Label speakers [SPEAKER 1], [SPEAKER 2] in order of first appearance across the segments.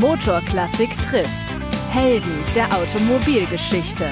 [SPEAKER 1] Motorklassik trifft. Helden der Automobilgeschichte.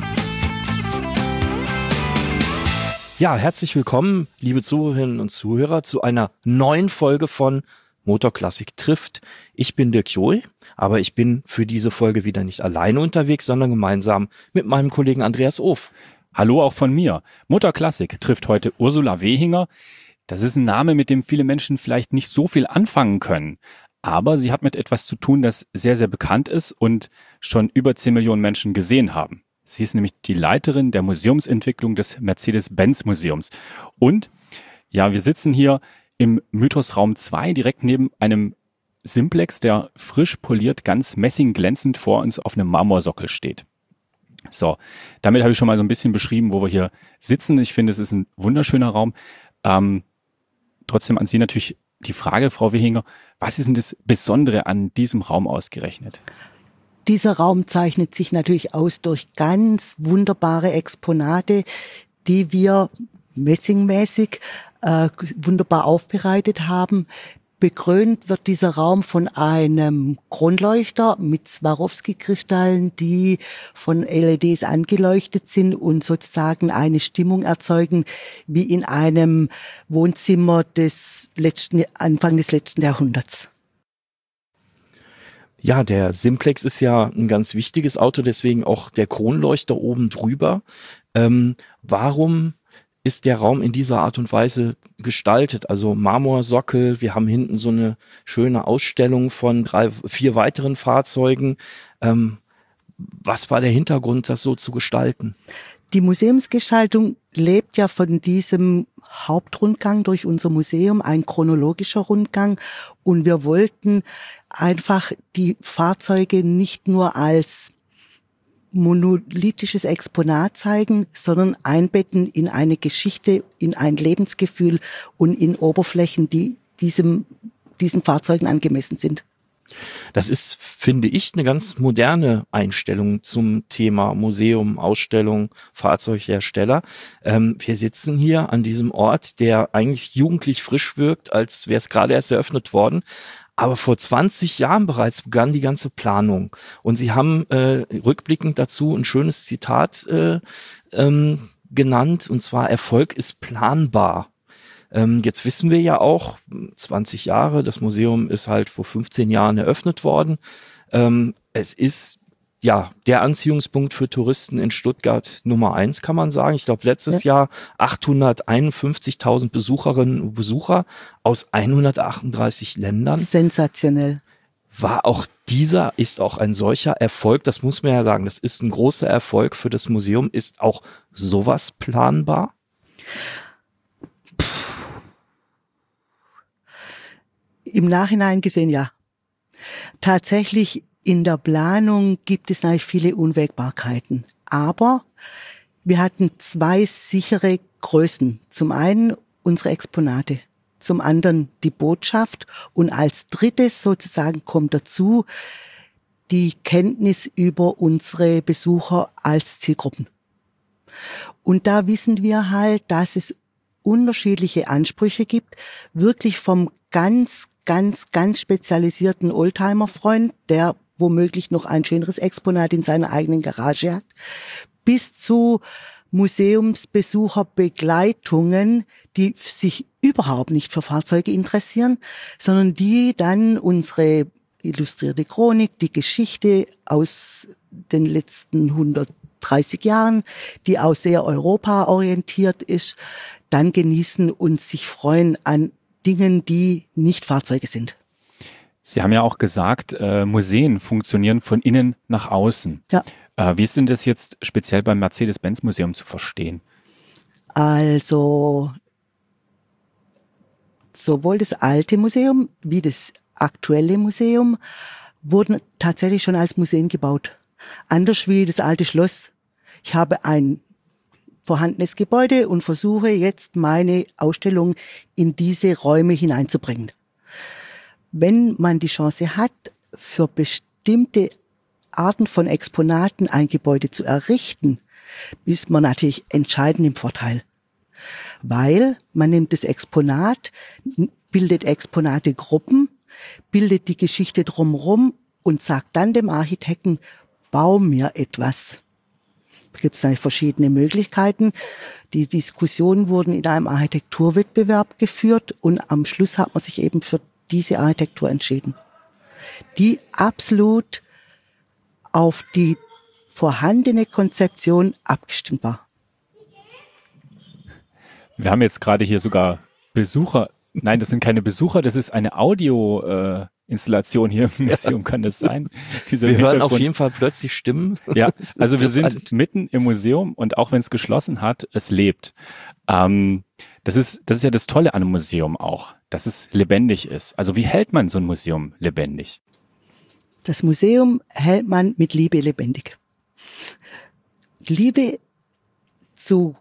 [SPEAKER 2] Ja, herzlich willkommen, liebe Zuhörerinnen und Zuhörer, zu einer neuen Folge von Motorklassik trifft. Ich bin Dirk Johl, aber ich bin für diese Folge wieder nicht alleine unterwegs, sondern gemeinsam mit meinem Kollegen Andreas Of.
[SPEAKER 3] Hallo auch von mir. Motorklassik trifft heute Ursula Wehinger. Das ist ein Name, mit dem viele Menschen vielleicht nicht so viel anfangen können. Aber sie hat mit etwas zu tun, das sehr, sehr bekannt ist und schon über 10 Millionen Menschen gesehen haben. Sie ist nämlich die Leiterin der Museumsentwicklung des Mercedes-Benz-Museums. Und ja, wir sitzen hier im Mythos-Raum 2 direkt neben einem Simplex, der frisch poliert, ganz messingglänzend vor uns auf einem Marmorsockel steht. So, damit habe ich schon mal so ein bisschen beschrieben, wo wir hier sitzen. Ich finde, es ist ein wunderschöner Raum. Trotzdem an Sie natürlich die Frage, Frau Wehinger, was ist denn das Besondere an diesem Raum ausgerechnet?
[SPEAKER 4] Dieser Raum zeichnet sich natürlich aus durch ganz wunderbare Exponate, die wir messingmäßig wunderbar aufbereitet haben. Bekrönt wird dieser Raum von einem Kronleuchter mit Swarovski-Kristallen, die von LEDs angeleuchtet sind und sozusagen eine Stimmung erzeugen wie in einem Wohnzimmer Anfang des letzten Jahrhunderts.
[SPEAKER 2] Ja, der Simplex ist ja ein ganz wichtiges Auto, deswegen auch der Kronleuchter oben drüber. Warum ist der Raum in dieser Art und Weise gestaltet? Also Marmorsockel, wir haben hinten so eine schöne Ausstellung von 4 weiteren Fahrzeugen. Was war der Hintergrund, das so zu gestalten?
[SPEAKER 4] Die Museumsgestaltung lebt ja von diesem Hauptrundgang durch unser Museum, ein chronologischer Rundgang. Und wir wollten einfach die Fahrzeuge nicht nur als monolithisches Exponat zeigen, sondern einbetten in eine Geschichte, in ein Lebensgefühl und in Oberflächen, die diesen Fahrzeugen angemessen sind.
[SPEAKER 2] Das ist, finde ich, eine ganz moderne Einstellung zum Thema Museum, Ausstellung, Fahrzeughersteller. Wir sitzen hier an diesem Ort, der eigentlich jugendlich frisch wirkt, als wäre es gerade erst eröffnet worden. Aber vor 20 Jahren bereits begann die ganze Planung. Und Sie haben rückblickend dazu ein schönes Zitat genannt, und zwar: Erfolg ist planbar. Jetzt wissen wir ja auch, 20 Jahre, das Museum ist halt vor 15 Jahren eröffnet worden. Es ist ja der Anziehungspunkt für Touristen in Stuttgart Nummer 1, kann man sagen. Ich glaube, letztes Jahr 851.000 Besucherinnen und Besucher aus 138 Ländern.
[SPEAKER 4] Sensationell.
[SPEAKER 2] Ist auch ein solcher Erfolg, das muss man ja sagen, das ist ein großer Erfolg für das Museum. Ist auch sowas planbar?
[SPEAKER 4] Im Nachhinein gesehen, ja. Tatsächlich in der Planung gibt es natürlich viele Unwägbarkeiten. Aber wir hatten 2 sichere Größen. Zum einen unsere Exponate, zum anderen die Botschaft und als drittes sozusagen kommt dazu die Kenntnis über unsere Besucher als Zielgruppen. Und da wissen wir halt, dass es unterschiedliche Ansprüche gibt, wirklich vom ganz spezialisierten Oldtimer-Freund, der womöglich noch ein schöneres Exponat in seiner eigenen Garage hat, bis zu Museumsbesucherbegleitungen, die sich überhaupt nicht für Fahrzeuge interessieren, sondern die dann unsere illustrierte Chronik, die Geschichte aus den letzten 130 Jahren, die auch sehr europaorientiert ist, dann genießen und sich freuen an Dingen, die nicht Fahrzeuge sind.
[SPEAKER 3] Sie haben ja auch gesagt, Museen funktionieren von innen nach außen.
[SPEAKER 4] Ja.
[SPEAKER 3] Wie ist denn das jetzt speziell beim Mercedes-Benz-Museum zu verstehen?
[SPEAKER 4] Also sowohl das alte Museum wie das aktuelle Museum wurden tatsächlich schon als Museen gebaut. Anders wie das alte Schloss. Ich habe ein vorhandenes Gebäude und versuche jetzt meine Ausstellung in diese Räume hineinzubringen. Wenn man die Chance hat, für bestimmte Arten von Exponaten ein Gebäude zu errichten, ist man natürlich entscheidend im Vorteil. Weil man nimmt das Exponat, bildet Exponategruppen, bildet die Geschichte drumherum und sagt dann dem Architekten, bau mir etwas. Da gibt es eigentlich verschiedene Möglichkeiten. Die Diskussionen wurden in einem Architekturwettbewerb geführt und am Schluss hat man sich eben für diese Architektur entschieden, die absolut auf die vorhandene Konzeption abgestimmt war.
[SPEAKER 3] Wir haben jetzt gerade hier sogar Besucher. Nein, das sind keine Besucher, das ist eine Audio-Installation hier im Museum, kann das sein?
[SPEAKER 2] Wir hören auf jeden Fall plötzlich Stimmen.
[SPEAKER 3] Ja, also wir sind mitten im Museum und auch wenn es geschlossen hat, es lebt. Das ist ja das Tolle an einem Museum auch, dass es lebendig ist. Also wie hält man so ein Museum lebendig?
[SPEAKER 4] Das Museum hält man mit Liebe lebendig. Liebe zum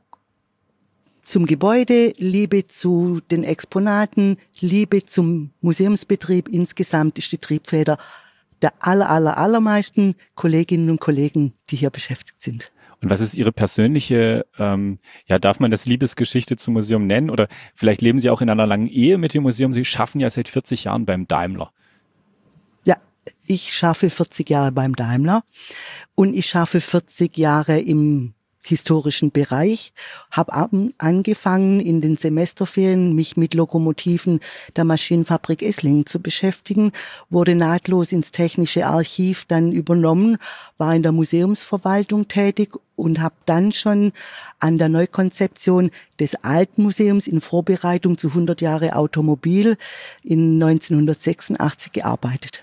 [SPEAKER 4] Gebäude, Liebe zu den Exponaten, Liebe zum Museumsbetrieb insgesamt ist die Triebfeder der allermeisten Kolleginnen und Kollegen, die hier beschäftigt sind.
[SPEAKER 3] Und was ist Ihre persönliche, darf man das Liebesgeschichte zum Museum nennen? Oder vielleicht leben Sie auch in einer langen Ehe mit dem Museum. Sie schaffen ja seit 40 Jahren beim Daimler.
[SPEAKER 4] Ja, ich schaffe 40 Jahre beim Daimler und ich schaffe 40 Jahre im historischen Bereich, habe angefangen in den Semesterferien mich mit Lokomotiven der Maschinenfabrik Esslingen zu beschäftigen, wurde nahtlos ins Technische Archiv dann übernommen, war in der Museumsverwaltung tätig und habe dann schon an der Neukonzeption des alten Museums in Vorbereitung zu 100 Jahre Automobil in 1986 gearbeitet.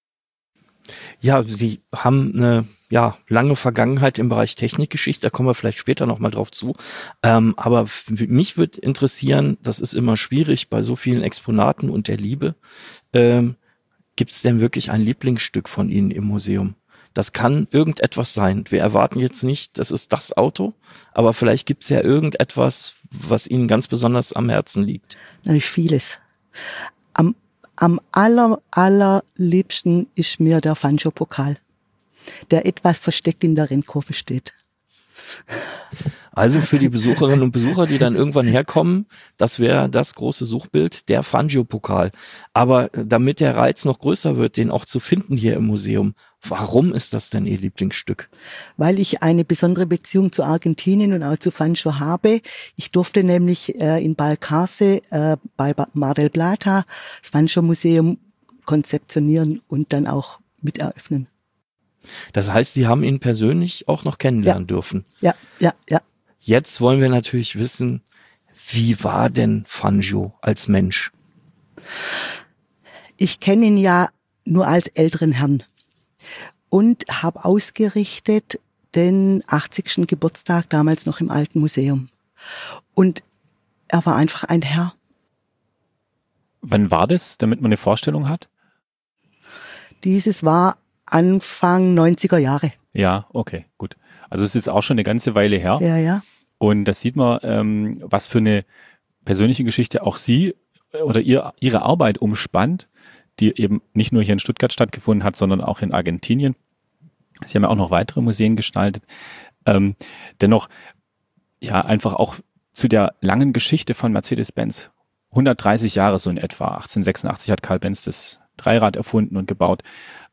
[SPEAKER 2] Ja, Sie haben eine lange Vergangenheit im Bereich Technikgeschichte, da kommen wir vielleicht später nochmal drauf zu. Aber mich würde interessieren, das ist immer schwierig bei so vielen Exponaten und der Liebe. Gibt es denn wirklich ein Lieblingsstück von Ihnen im Museum? Das kann irgendetwas sein. Wir erwarten jetzt nicht, das ist das Auto, aber vielleicht gibt es ja irgendetwas, was Ihnen ganz besonders am Herzen liegt.
[SPEAKER 4] Natürlich vieles. Am allerliebsten ist mir der Fangio-Pokal, der etwas versteckt in der Rennkurve steht.
[SPEAKER 2] Also für die Besucherinnen und Besucher, die dann irgendwann herkommen, das wäre das große Suchbild, der Fangio-Pokal. Aber damit der Reiz noch größer wird, den auch zu finden hier im Museum, warum ist das denn Ihr Lieblingsstück?
[SPEAKER 4] Weil ich eine besondere Beziehung zu Argentinien und auch zu Fangio habe. Ich durfte nämlich in Balcarce bei Mar del Plata das Fangio-Museum konzeptionieren und dann auch mit eröffnen.
[SPEAKER 2] Das heißt, Sie haben ihn persönlich auch noch kennenlernen dürfen?
[SPEAKER 4] Ja.
[SPEAKER 2] Jetzt wollen wir natürlich wissen, wie war denn Fangio als Mensch?
[SPEAKER 4] Ich kenne ihn ja nur als älteren Herrn und habe ausgerichtet den 80. Geburtstag damals noch im Alten Museum. Und er war einfach ein Herr.
[SPEAKER 3] Wann war das, damit man eine Vorstellung hat?
[SPEAKER 4] Dieses war Anfang 90er Jahre.
[SPEAKER 3] Ja, okay, gut. Also es ist auch schon eine ganze Weile her.
[SPEAKER 4] Ja.
[SPEAKER 3] Und das sieht man, was für eine persönliche Geschichte auch Sie oder Ihre Arbeit umspannt, die eben nicht nur hier in Stuttgart stattgefunden hat, sondern auch in Argentinien. Sie haben ja auch noch weitere Museen gestaltet. Dennoch, ja, einfach auch zu der langen Geschichte von Mercedes-Benz. 130 Jahre so in etwa. 1886 hat Karl Benz das Dreirad erfunden und gebaut.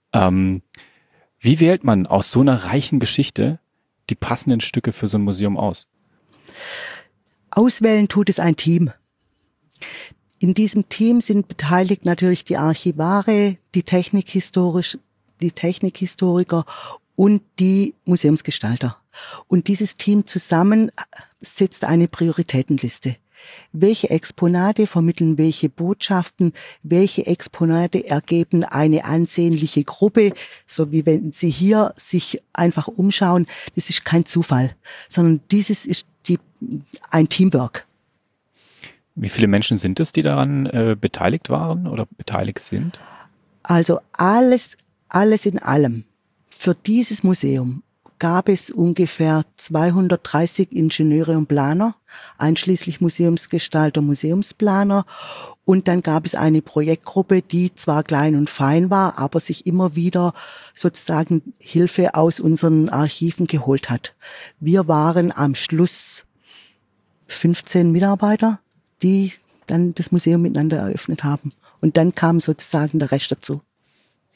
[SPEAKER 3] Wie wählt man aus so einer reichen Geschichte die passenden Stücke für so ein Museum aus?
[SPEAKER 4] Auswählen tut es ein Team. In diesem Team sind beteiligt natürlich die Archivare, die Technikhistoriker und die Museumsgestalter. Und dieses Team zusammen setzt eine Prioritätenliste. Welche Exponate vermitteln welche Botschaften, welche Exponate ergeben eine ansehnliche Gruppe, so wie wenn Sie hier sich einfach umschauen, das ist kein Zufall, sondern dieses ist ein Teamwork.
[SPEAKER 3] Wie viele Menschen sind es, die daran beteiligt waren oder beteiligt sind?
[SPEAKER 4] Also alles in allem. Für dieses Museum gab es ungefähr 230 Ingenieure und Planer, einschließlich Museumsgestalter, Museumsplaner. Und dann gab es eine Projektgruppe, die zwar klein und fein war, aber sich immer wieder sozusagen Hilfe aus unseren Archiven geholt hat. Wir waren am Schluss 15 Mitarbeiter, die dann das Museum miteinander eröffnet haben. Und dann kam sozusagen der Rest dazu.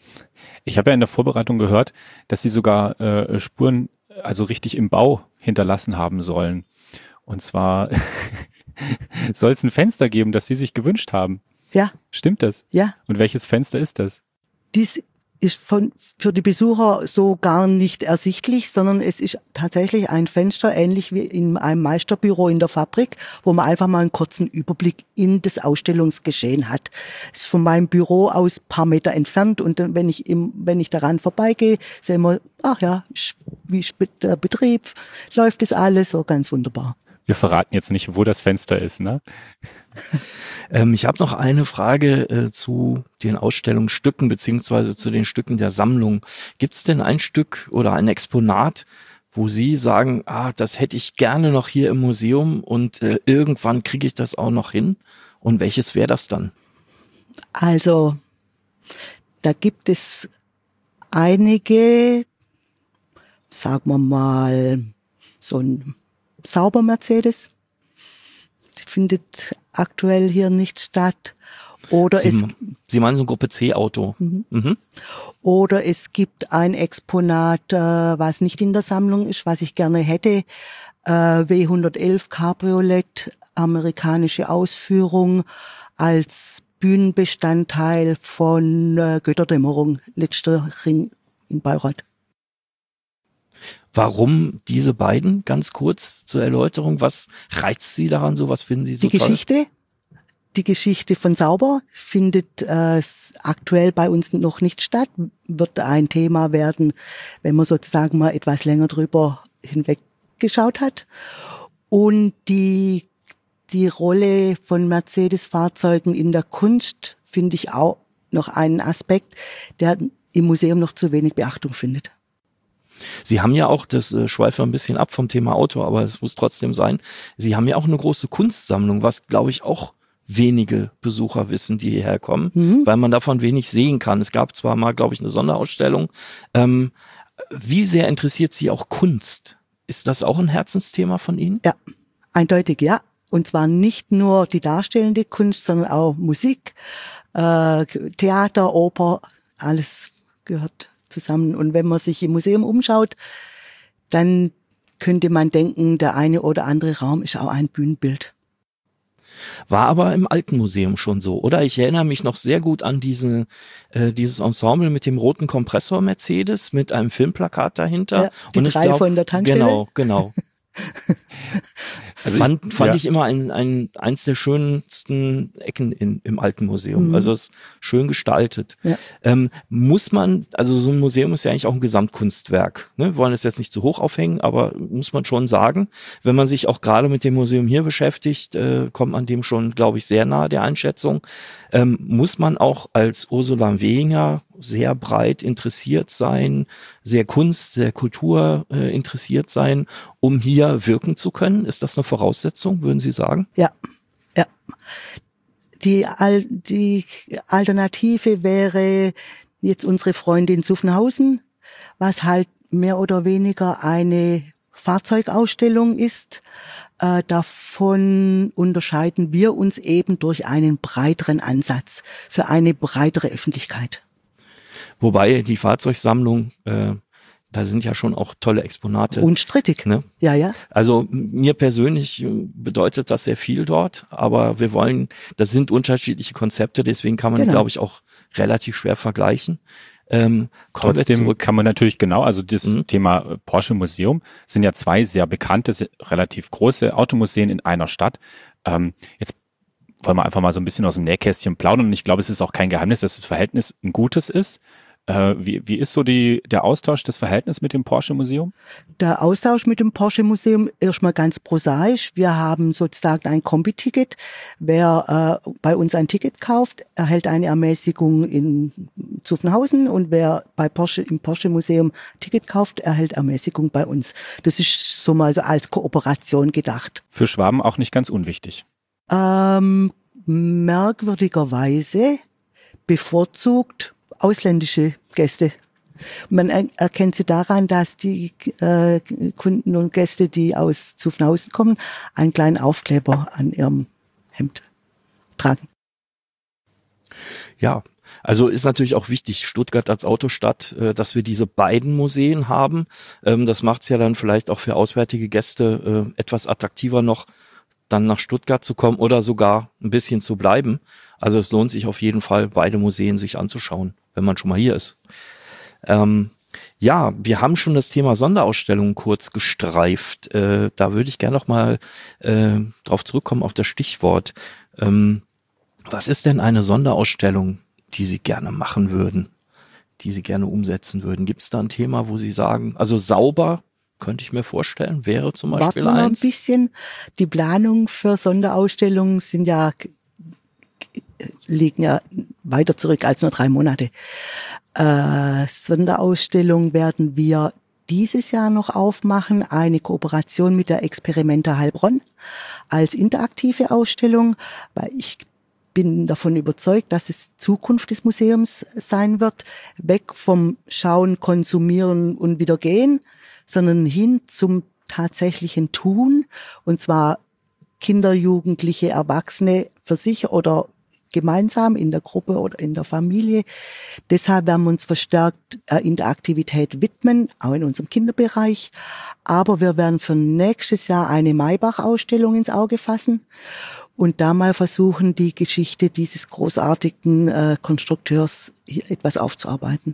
[SPEAKER 3] Ich habe ja in der Vorbereitung gehört, dass Sie sogar Spuren also richtig im Bau hinterlassen haben sollen. Und zwar soll es ein Fenster geben, das Sie sich gewünscht haben.
[SPEAKER 4] Ja.
[SPEAKER 3] Stimmt das?
[SPEAKER 4] Ja.
[SPEAKER 3] Und welches Fenster ist das?
[SPEAKER 4] Dies ist für die Besucher so gar nicht ersichtlich, sondern es ist tatsächlich ein Fenster, ähnlich wie in einem Meisterbüro in der Fabrik, wo man einfach mal einen kurzen Überblick in das Ausstellungsgeschehen hat. Es ist von meinem Büro aus ein paar Meter entfernt und wenn ich daran vorbeigehe, sehen wir, ach ja, wie ist der Betrieb, läuft das alles so ganz wunderbar.
[SPEAKER 3] Wir verraten jetzt nicht, wo das Fenster ist, ne?
[SPEAKER 2] Ich habe noch eine Frage zu den Ausstellungsstücken beziehungsweise zu den Stücken der Sammlung. Gibt es denn ein Stück oder ein Exponat, wo Sie sagen, das hätte ich gerne noch hier im Museum und irgendwann kriege ich das auch noch hin? Und welches wäre das dann?
[SPEAKER 4] Also, da gibt es einige, sagen wir mal, so ein Sauber Mercedes, die findet aktuell hier nicht statt. Oder
[SPEAKER 2] Sie meinen so ein Gruppe C Auto. Mhm.
[SPEAKER 4] Oder es gibt ein Exponat, was nicht in der Sammlung ist, was ich gerne hätte. W111 Cabriolet, amerikanische Ausführung als Bühnenbestandteil von Götterdämmerung, letzter Ring in Bayreuth.
[SPEAKER 2] Warum diese beiden? Ganz kurz zur Erläuterung. Was reizt Sie daran so? Was finden Sie so toll?
[SPEAKER 4] Die Geschichte von Sauber findet aktuell bei uns noch nicht statt. Wird ein Thema werden, wenn man sozusagen mal etwas länger drüber hinweggeschaut hat. Und die Rolle von Mercedes-Fahrzeugen in der Kunst finde ich auch noch einen Aspekt, der im Museum noch zu wenig Beachtung findet.
[SPEAKER 2] Sie haben ja auch, das schweift ein bisschen ab vom Thema Auto, aber es muss trotzdem sein, Sie haben ja auch eine große Kunstsammlung, was glaube ich auch wenige Besucher wissen, die hierher kommen, weil man davon wenig sehen kann. Es gab zwar mal, glaube ich, eine Sonderausstellung. Wie sehr interessiert Sie auch Kunst? Ist das auch ein Herzensthema von Ihnen?
[SPEAKER 4] Ja, eindeutig ja. Und zwar nicht nur die darstellende Kunst, sondern auch Musik, Theater, Oper, alles gehört zusammen. Und wenn man sich im Museum umschaut, dann könnte man denken, der eine oder andere Raum ist auch ein Bühnenbild.
[SPEAKER 2] War aber im alten Museum schon so, oder? Ich erinnere mich noch sehr gut an dieses Ensemble mit dem roten Kompressor Mercedes, mit einem Filmplakat dahinter.
[SPEAKER 4] Ja, die drei von der Tankstelle.
[SPEAKER 2] Genau. Also fand ich immer eins der schönsten Ecken im alten Museum. Also es ist schön gestaltet.
[SPEAKER 4] Ja.
[SPEAKER 2] Muss man, also so ein Museum ist ja eigentlich auch ein Gesamtkunstwerk. Ne? Wir wollen es jetzt nicht zu hoch aufhängen, aber muss man schon sagen, wenn man sich auch gerade mit dem Museum hier beschäftigt, kommt man dem schon, glaube ich, sehr nahe der Einschätzung. Muss man auch als Ursula Wehinger sehr breit interessiert sein, sehr Kunst, sehr Kultur interessiert sein, um hier wirken zu können? Ist das eine Voraussetzung, würden Sie sagen?
[SPEAKER 4] Ja. Die Alternative wäre jetzt unsere Freundin Zuffenhausen, was halt mehr oder weniger eine Fahrzeugausstellung ist. Davon unterscheiden wir uns eben durch einen breiteren Ansatz für eine breitere Öffentlichkeit.
[SPEAKER 2] Wobei die Fahrzeugsammlung, da sind ja schon auch tolle Exponate.
[SPEAKER 4] Unstrittig.
[SPEAKER 2] Ne?
[SPEAKER 4] Ja.
[SPEAKER 2] Also mir persönlich bedeutet das sehr viel dort, aber das sind unterschiedliche Konzepte, deswegen kann man die, glaube ich, auch relativ schwer vergleichen.
[SPEAKER 3] Trotzdem kann man natürlich also das Thema Porsche Museum sind ja zwei sehr bekannte, relativ große Automuseen in einer Stadt. Jetzt wollen wir einfach mal so ein bisschen aus dem Nähkästchen plaudern und ich glaube, es ist auch kein Geheimnis, dass das Verhältnis ein gutes ist. Wie ist so der Austausch, das Verhältnis mit dem Porsche Museum? Der Austausch mit dem Porsche Museum erstmal ganz prosaisch. Wir haben sozusagen ein Kombi-Ticket. Wer bei uns ein Ticket kauft, erhält eine Ermäßigung in Zuffenhausen und wer im Porsche Museum Ticket kauft, erhält Ermäßigung bei uns. Das ist so mal so als Kooperation gedacht. Für Schwaben auch nicht ganz unwichtig. Merkwürdigerweise bevorzugt ausländische Gäste. Man erkennt sie daran, dass die Kunden und Gäste, die aus Zuffenhausen kommen, einen kleinen Aufkleber an ihrem Hemd tragen.
[SPEAKER 2] Ja, Also ist natürlich auch wichtig, Stuttgart als Autostadt, dass wir diese beiden Museen haben. Das macht es ja dann vielleicht auch für auswärtige Gäste etwas attraktiver noch, dann nach Stuttgart zu kommen oder sogar ein bisschen zu bleiben. Also es lohnt sich auf jeden Fall, beide Museen sich anzuschauen, wenn man schon mal hier ist. Ja, wir haben schon das Thema Sonderausstellungen kurz gestreift. Da würde ich gerne noch mal drauf zurückkommen auf das Stichwort. Was ist denn eine Sonderausstellung, die Sie gerne machen würden, die Sie gerne umsetzen würden? Gibt es da ein Thema, wo Sie sagen, also sauber, könnte ich mir vorstellen, wäre zum Beispiel
[SPEAKER 4] Warten wir
[SPEAKER 2] eins?
[SPEAKER 4] ein bisschen. Die Planung für Sonderausstellungen liegen ja weiter zurück als nur 3 Monate. Sonderausstellung werden wir dieses Jahr noch aufmachen, eine Kooperation mit der Experimenta Heilbronn als interaktive Ausstellung, weil ich bin davon überzeugt, dass es Zukunft des Museums sein wird, weg vom Schauen, Konsumieren und wieder gehen, sondern hin zum tatsächlichen Tun, und zwar Kinder, Jugendliche, Erwachsene für sich oder gemeinsam in der Gruppe oder in der Familie. Deshalb werden wir uns verstärkt Interaktivität widmen, auch in unserem Kinderbereich. Aber wir werden für nächstes Jahr eine Maybach-Ausstellung ins Auge fassen und da mal versuchen, die Geschichte dieses großartigen Konstrukteurs hier etwas aufzuarbeiten.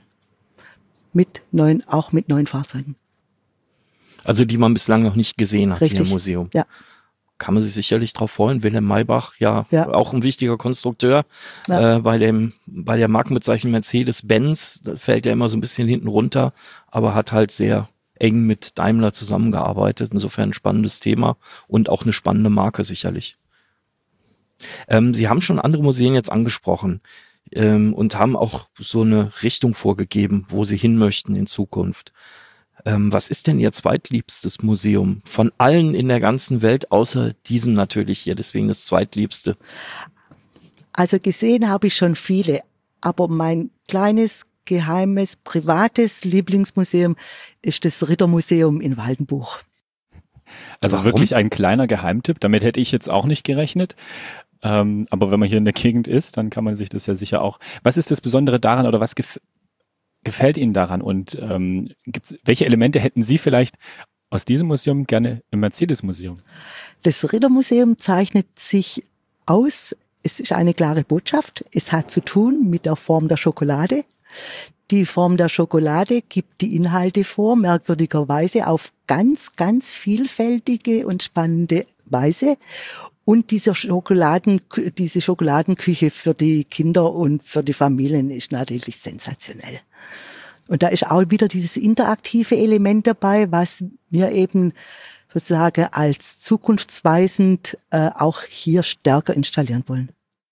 [SPEAKER 4] Auch mit neuen Fahrzeugen.
[SPEAKER 2] Also die man bislang noch nicht gesehen hat
[SPEAKER 4] Richtig.
[SPEAKER 2] hier im Museum.
[SPEAKER 4] Ja.
[SPEAKER 2] Kann man sich sicherlich drauf freuen. Wilhelm Maybach, ja. Auch ein wichtiger Konstrukteur.
[SPEAKER 4] Ja.
[SPEAKER 2] Bei der Markenbezeichnung Mercedes-Benz, das fällt ja immer so ein bisschen hinten runter, aber hat halt sehr eng mit Daimler zusammengearbeitet. Insofern ein spannendes Thema und auch eine spannende Marke sicherlich. Sie haben schon andere Museen jetzt angesprochen und haben auch so eine Richtung vorgegeben, wo Sie hin möchten in Zukunft. Was ist denn Ihr zweitliebstes Museum von allen in der ganzen Welt, außer diesem natürlich hier, deswegen das zweitliebste?
[SPEAKER 4] Also gesehen habe ich schon viele, aber mein kleines, geheimes, privates Lieblingsmuseum ist das Rittermuseum in Waldenbuch.
[SPEAKER 3] Also
[SPEAKER 2] Warum?
[SPEAKER 3] wirklich ein kleiner Geheimtipp, damit hätte ich jetzt auch nicht gerechnet. Aber wenn man hier in der Gegend ist, dann kann man sich das ja sicher auch. Was ist das Besondere daran oder was gefällt Ihnen daran? Und welche Elemente hätten Sie vielleicht aus diesem Museum gerne im Mercedes-Museum?
[SPEAKER 4] Das Rittermuseum zeichnet sich aus. Es ist eine klare Botschaft. Es hat zu tun mit der Form der Schokolade. Die Form der Schokolade gibt die Inhalte vor, merkwürdigerweise auf ganz, ganz vielfältige und spannende Weise. Und diese Schokoladenküche für die Kinder und für die Familien ist natürlich sensationell. Und da ist auch wieder dieses interaktive Element dabei, was wir eben sozusagen als zukunftsweisend auch hier stärker installieren wollen.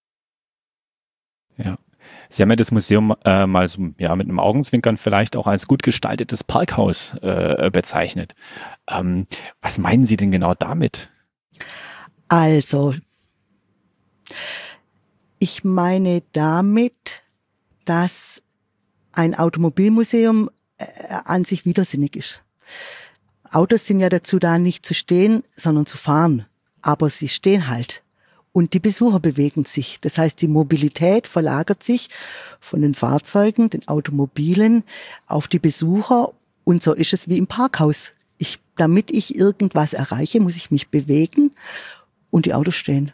[SPEAKER 3] Ja. Sie haben ja das Museum mal so, mit einem Augenzwinkern vielleicht auch als gut gestaltetes Parkhaus bezeichnet. Was meinen Sie denn genau damit?
[SPEAKER 4] Also, ich meine damit, dass ein Automobilmuseum an sich widersinnig ist. Autos sind ja dazu da, nicht zu stehen, sondern zu fahren. Aber sie stehen halt. Und die Besucher bewegen sich. Das heißt, die Mobilität verlagert sich von den Fahrzeugen, den Automobilen, auf die Besucher. Und so ist es wie im Parkhaus. Damit ich irgendwas erreiche, muss ich mich bewegen. Und die Autos stehen.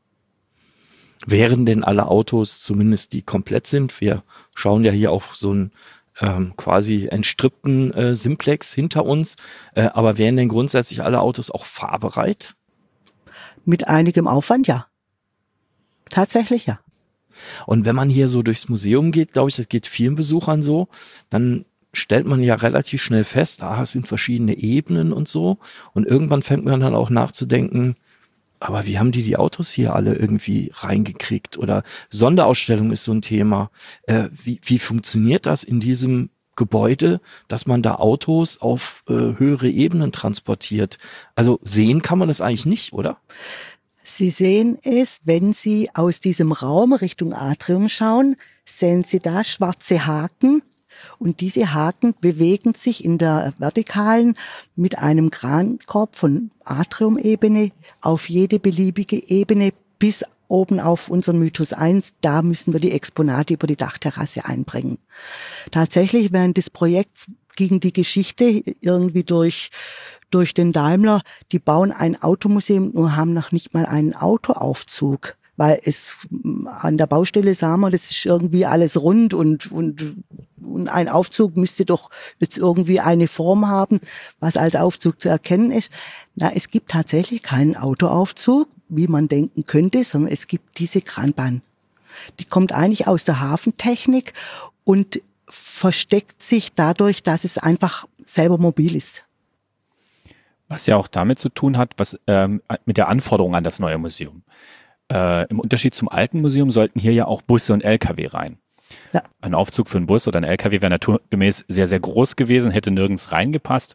[SPEAKER 2] Wären denn alle Autos, zumindest die komplett sind, wir schauen ja hier auf so einen quasi entstrippten Simplex hinter uns, aber wären denn grundsätzlich alle Autos auch fahrbereit?
[SPEAKER 4] Mit einigem Aufwand, ja. Tatsächlich, ja.
[SPEAKER 2] Und wenn man hier so durchs Museum geht, glaube ich, das geht vielen Besuchern so, dann stellt man ja relativ schnell fest, es sind verschiedene Ebenen und so. Und irgendwann fängt man dann auch nachzudenken, aber wie haben die Autos hier alle irgendwie reingekriegt? Oder Sonderausstellung ist so ein Thema. Wie funktioniert das in diesem Gebäude, dass man da Autos auf höhere Ebenen transportiert? Also sehen kann man das eigentlich nicht, oder?
[SPEAKER 4] Sie sehen es, wenn Sie aus diesem Raum Richtung Atrium schauen, sehen Sie da schwarze Haken. Und diese Haken bewegen sich in der Vertikalen mit einem Krankorb von Atriumebene auf jede beliebige Ebene bis oben auf unseren Mythos 1, da müssen wir die Exponate über die Dachterrasse einbringen. Tatsächlich während des Projekts ging die Geschichte irgendwie durch den Daimler, die bauen ein Automuseum, nur haben noch nicht mal einen Autoaufzug. Weil es an der Baustelle sah man, das ist irgendwie alles rund und ein Aufzug müsste doch jetzt irgendwie eine Form haben, was als Aufzug zu erkennen ist. Na, es gibt tatsächlich keinen Autoaufzug, wie man denken könnte, sondern es gibt diese Kranbahn. Die kommt eigentlich aus der Hafentechnik und versteckt sich dadurch, dass es einfach selber mobil ist.
[SPEAKER 3] Was ja auch damit zu tun hat, was mit der Anforderung an das neue Museum. Im Unterschied zum alten Museum sollten hier ja auch Busse und LKW rein. Ja. Ein Aufzug für einen Bus oder ein LKW wäre naturgemäß sehr, sehr groß gewesen, hätte nirgends reingepasst.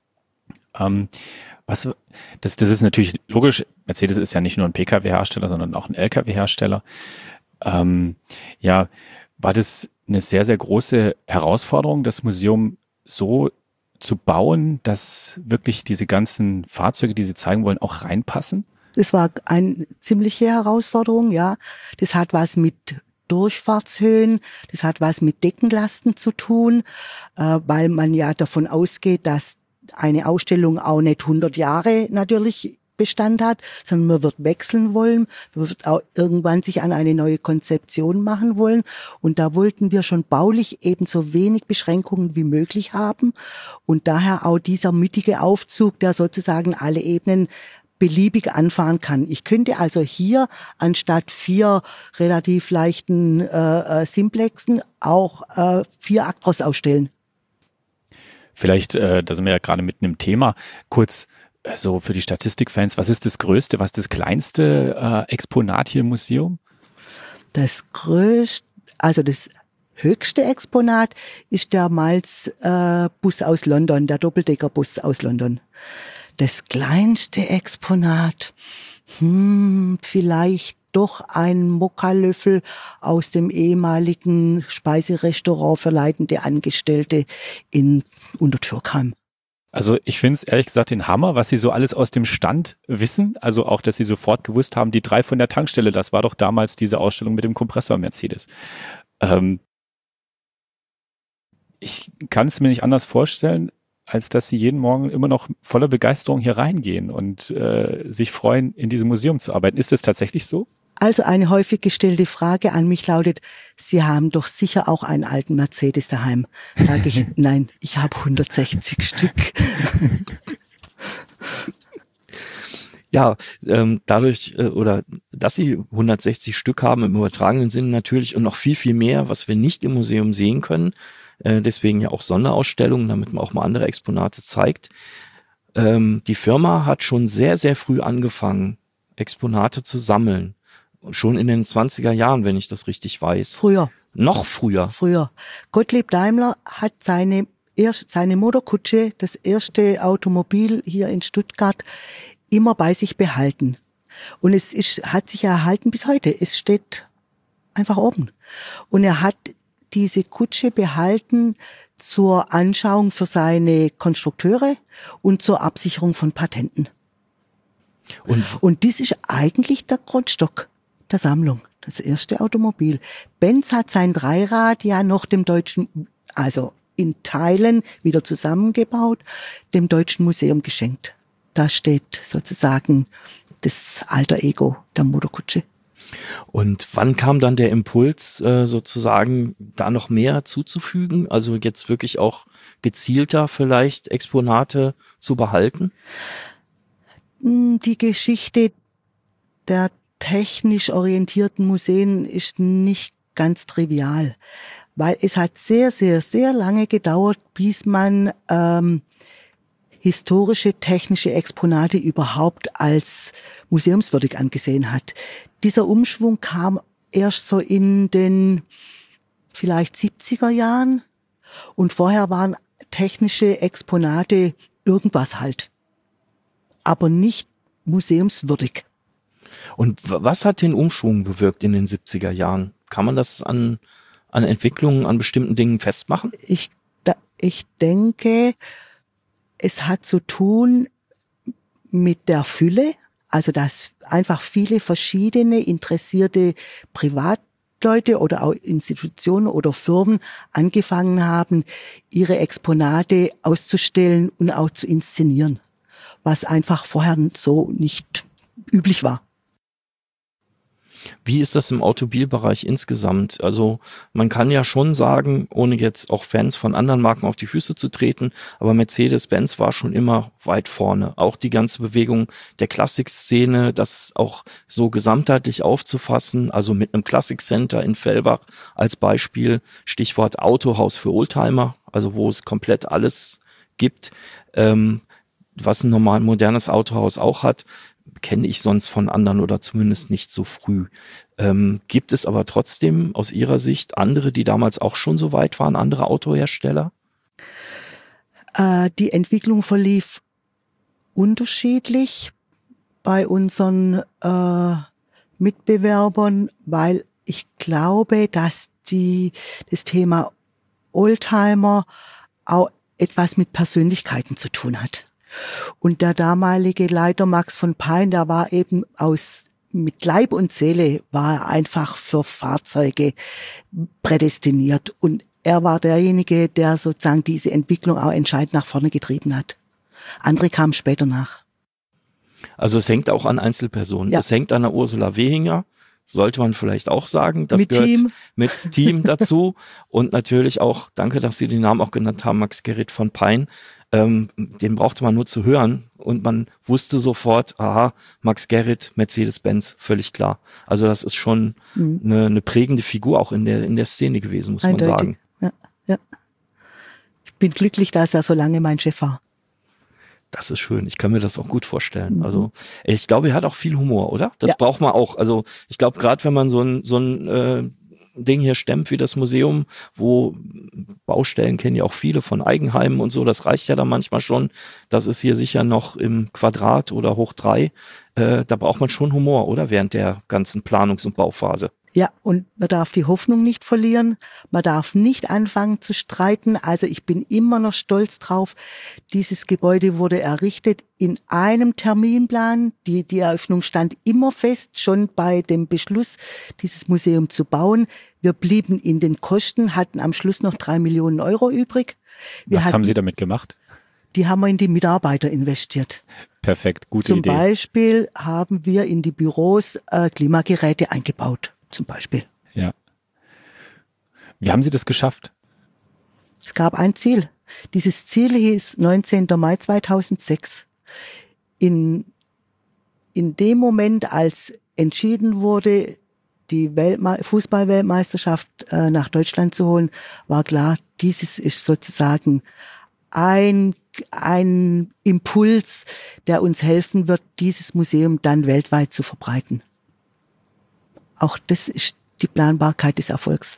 [SPEAKER 3] Das ist natürlich logisch. Mercedes ist ja nicht nur ein Pkw-Hersteller, sondern auch ein LKW-Hersteller. War das eine sehr, sehr große Herausforderung, das Museum so zu bauen, dass wirklich diese ganzen Fahrzeuge, die Sie zeigen wollen, auch reinpassen?
[SPEAKER 4] Das war eine ziemliche Herausforderung, ja. Das hat was mit Durchfahrtshöhen, das hat was mit Deckenlasten zu tun, weil man ja davon ausgeht, dass eine Ausstellung auch nicht 100 Jahre natürlich Bestand hat, sondern man wird wechseln wollen, man wird auch irgendwann sich an eine neue Konzeption machen wollen. Und da wollten wir schon baulich eben so wenig Beschränkungen wie möglich haben. Und daher auch dieser mittige Aufzug, der sozusagen alle Ebenen beliebig anfahren kann. Ich könnte also hier anstatt 4 relativ leichten Simplexen auch 4 Actros ausstellen.
[SPEAKER 3] Vielleicht, da sind wir ja gerade mitten im Thema, kurz so für die Statistikfans, was ist das größte, was ist das kleinste Exponat hier im Museum?
[SPEAKER 4] Das höchste Exponat ist der Miles-Bus aus London, der Doppeldeckerbus aus London. Das kleinste Exponat, vielleicht doch ein Mokka-Löffel aus dem ehemaligen Speiserestaurant für leitende Angestellte in Untertürkheim.
[SPEAKER 3] Also ich finde es ehrlich gesagt den Hammer, was Sie so alles aus dem Stand wissen. Also auch, dass Sie sofort gewusst haben, die 3 von der Tankstelle, das war doch damals diese Ausstellung mit dem Kompressor Mercedes. Ich kann es mir nicht anders vorstellen, als dass Sie jeden Morgen immer noch voller Begeisterung hier reingehen und sich freuen, in diesem Museum zu arbeiten. Ist das tatsächlich so?
[SPEAKER 4] Also eine häufig gestellte Frage an mich lautet, Sie haben doch sicher auch einen alten Mercedes daheim. Sage ich, nein, ich habe 160 Stück.
[SPEAKER 2] Ja, dadurch, oder dass Sie 160 Stück haben im übertragenen Sinne natürlich und noch viel, viel mehr, was wir nicht im Museum sehen können, deswegen ja auch Sonderausstellungen, damit man auch mal andere Exponate zeigt. Die Firma hat schon sehr, sehr früh angefangen, Exponate zu sammeln. Schon in den 20er Jahren, wenn ich das richtig weiß.
[SPEAKER 4] Früher.
[SPEAKER 2] Noch früher.
[SPEAKER 4] Früher. Gottlieb Daimler hat seine Motorkutsche, das erste Automobil hier in Stuttgart, immer bei sich behalten. Und hat sich erhalten bis heute. Es steht einfach oben. Und er hat diese Kutsche behalten zur Anschauung für seine Konstrukteure und zur Absicherung von Patenten. Und das ist eigentlich der Grundstock der Sammlung, das erste Automobil. Benz hat sein Dreirad ja noch dem deutschen, also in Teilen wieder zusammengebaut, dem Deutschen Museum geschenkt. Da steht sozusagen das alter Ego der Motorkutsche.
[SPEAKER 2] Und wann kam dann der Impuls, sozusagen da noch mehr zuzufügen? Also jetzt wirklich auch gezielter vielleicht Exponate zu behalten?
[SPEAKER 4] Die Geschichte der technisch orientierten Museen ist nicht ganz trivial, weil es hat sehr, sehr, sehr lange gedauert, bis man historische technische Exponate überhaupt als museumswürdig angesehen hat. Dieser Umschwung kam erst so in den vielleicht 70er Jahren und vorher waren technische Exponate irgendwas halt, aber nicht museumswürdig.
[SPEAKER 2] Und was hat den Umschwung bewirkt in den 70er Jahren? Kann man das an Entwicklungen, an bestimmten Dingen festmachen?
[SPEAKER 4] Ich denke, es hat zu tun mit der Fülle. Also dass einfach viele verschiedene interessierte Privatleute oder auch Institutionen oder Firmen angefangen haben, ihre Exponate auszustellen und auch zu inszenieren, was einfach vorher so nicht üblich war.
[SPEAKER 2] Wie ist das im Automobilbereich insgesamt? Also man kann ja schon sagen, ohne jetzt auch Fans von anderen Marken auf die Füße zu treten, aber Mercedes-Benz war schon immer weit vorne. Auch die ganze Bewegung der Klassikszene, das auch so gesamtheitlich aufzufassen, also mit einem Classic Center in Fellbach als Beispiel, Stichwort Autohaus für Oldtimer, also wo es komplett alles gibt, was ein normal modernes Autohaus auch hat, kenne ich sonst von anderen oder zumindest nicht so früh. Gibt es aber trotzdem aus Ihrer Sicht andere, die damals auch schon so weit waren, andere Autohersteller?
[SPEAKER 4] Die Entwicklung verlief unterschiedlich bei unseren Mitbewerbern, weil ich glaube, dass das Thema Oldtimer auch etwas mit Persönlichkeiten zu tun hat. Und der damalige Leiter Max von Pein, der war eben mit Leib und Seele, war er einfach für Fahrzeuge prädestiniert. Und er war derjenige, der sozusagen diese Entwicklung auch entscheidend nach vorne getrieben hat. Andere kamen später nach.
[SPEAKER 2] Also es hängt auch an Einzelpersonen.
[SPEAKER 4] Ja.
[SPEAKER 2] Es hängt an der Ursula Wehinger, sollte man vielleicht auch sagen. Das
[SPEAKER 4] Mit
[SPEAKER 2] gehört
[SPEAKER 4] Team.
[SPEAKER 2] mit Team dazu. Und natürlich auch, danke, dass Sie den Namen auch genannt haben, Max Gerrit von Pein. Den brauchte man nur zu hören und man wusste sofort, aha, Max Gerrit, Mercedes-Benz, völlig klar. Also das ist schon eine prägende Figur auch in der Szene gewesen, muss
[SPEAKER 4] Eindeutig.
[SPEAKER 2] man sagen.
[SPEAKER 4] Ja. Ich bin glücklich, dass er so lange mein Chef war.
[SPEAKER 2] Das ist schön. Ich kann mir das auch gut vorstellen. Also ich glaube, er hat auch viel Humor, oder? Das braucht man auch. Also ich glaube, gerade wenn man so ein Ding hier stemmt wie das Museum, wo Baustellen kennen ja auch viele von Eigenheimen und so, das reicht ja dann manchmal schon. Das ist hier sicher noch im Quadrat oder hoch 3. Da braucht man schon Humor, oder? Während der ganzen Planungs- und Bauphase.
[SPEAKER 4] Ja, und man darf die Hoffnung nicht verlieren. Man darf nicht anfangen zu streiten. Also ich bin immer noch stolz drauf. Dieses Gebäude wurde errichtet in einem Terminplan. Die Eröffnung stand immer fest, schon bei dem Beschluss, dieses Museum zu bauen. Wir blieben in den Kosten, hatten am Schluss noch 3 Millionen Euro übrig.
[SPEAKER 3] Was haben Sie damit gemacht?
[SPEAKER 4] Die haben wir in die Mitarbeiter investiert.
[SPEAKER 3] Perfekt, gute Idee.
[SPEAKER 4] Zum Beispiel haben wir in die Büros Klimageräte eingebaut. Zum Beispiel.
[SPEAKER 3] Ja. Wie haben Sie das geschafft?
[SPEAKER 4] Es gab ein Ziel. Dieses Ziel hieß 19. Mai 2006. In dem Moment, als entschieden wurde, die Fußball-Weltmeisterschaft nach Deutschland zu holen, war klar, dieses ist sozusagen ein Impuls, der uns helfen wird, dieses Museum dann weltweit zu verbreiten. Auch das ist die Planbarkeit des Erfolgs.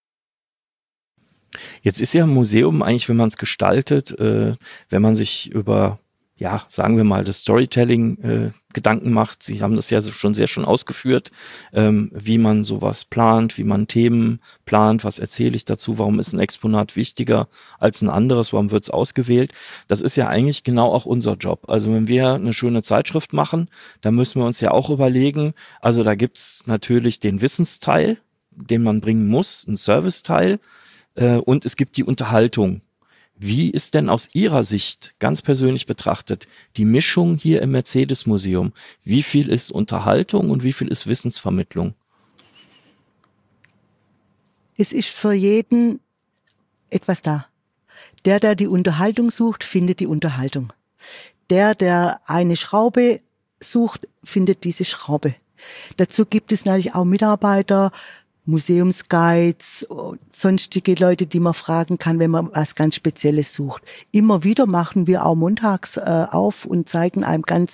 [SPEAKER 2] Jetzt ist ja ein Museum eigentlich, wenn man es gestaltet, wenn man sich über, ja, sagen wir mal, das Storytelling Gedanken macht. Sie haben das ja schon sehr schön ausgeführt, wie man sowas plant, wie man Themen plant, was erzähle ich dazu, warum ist ein Exponat wichtiger als ein anderes, warum wird es ausgewählt. Das ist ja eigentlich genau auch unser Job. Also wenn wir eine schöne Zeitschrift machen, dann müssen wir uns ja auch überlegen, also da gibt's natürlich den Wissensteil, den man bringen muss, einen Serviceteil, und es gibt die Unterhaltung. Wie ist denn aus Ihrer Sicht, ganz persönlich betrachtet, die Mischung hier im Mercedes-Museum? Wie viel ist Unterhaltung und wie viel ist Wissensvermittlung?
[SPEAKER 4] Es ist für jeden etwas da. Der die Unterhaltung sucht, findet die Unterhaltung. Der eine Schraube sucht, findet diese Schraube. Dazu gibt es natürlich auch Mitarbeiter, Museumsguides, sonstige Leute, die man fragen kann, wenn man was ganz Spezielles sucht. Immer wieder machen wir auch montags auf und zeigen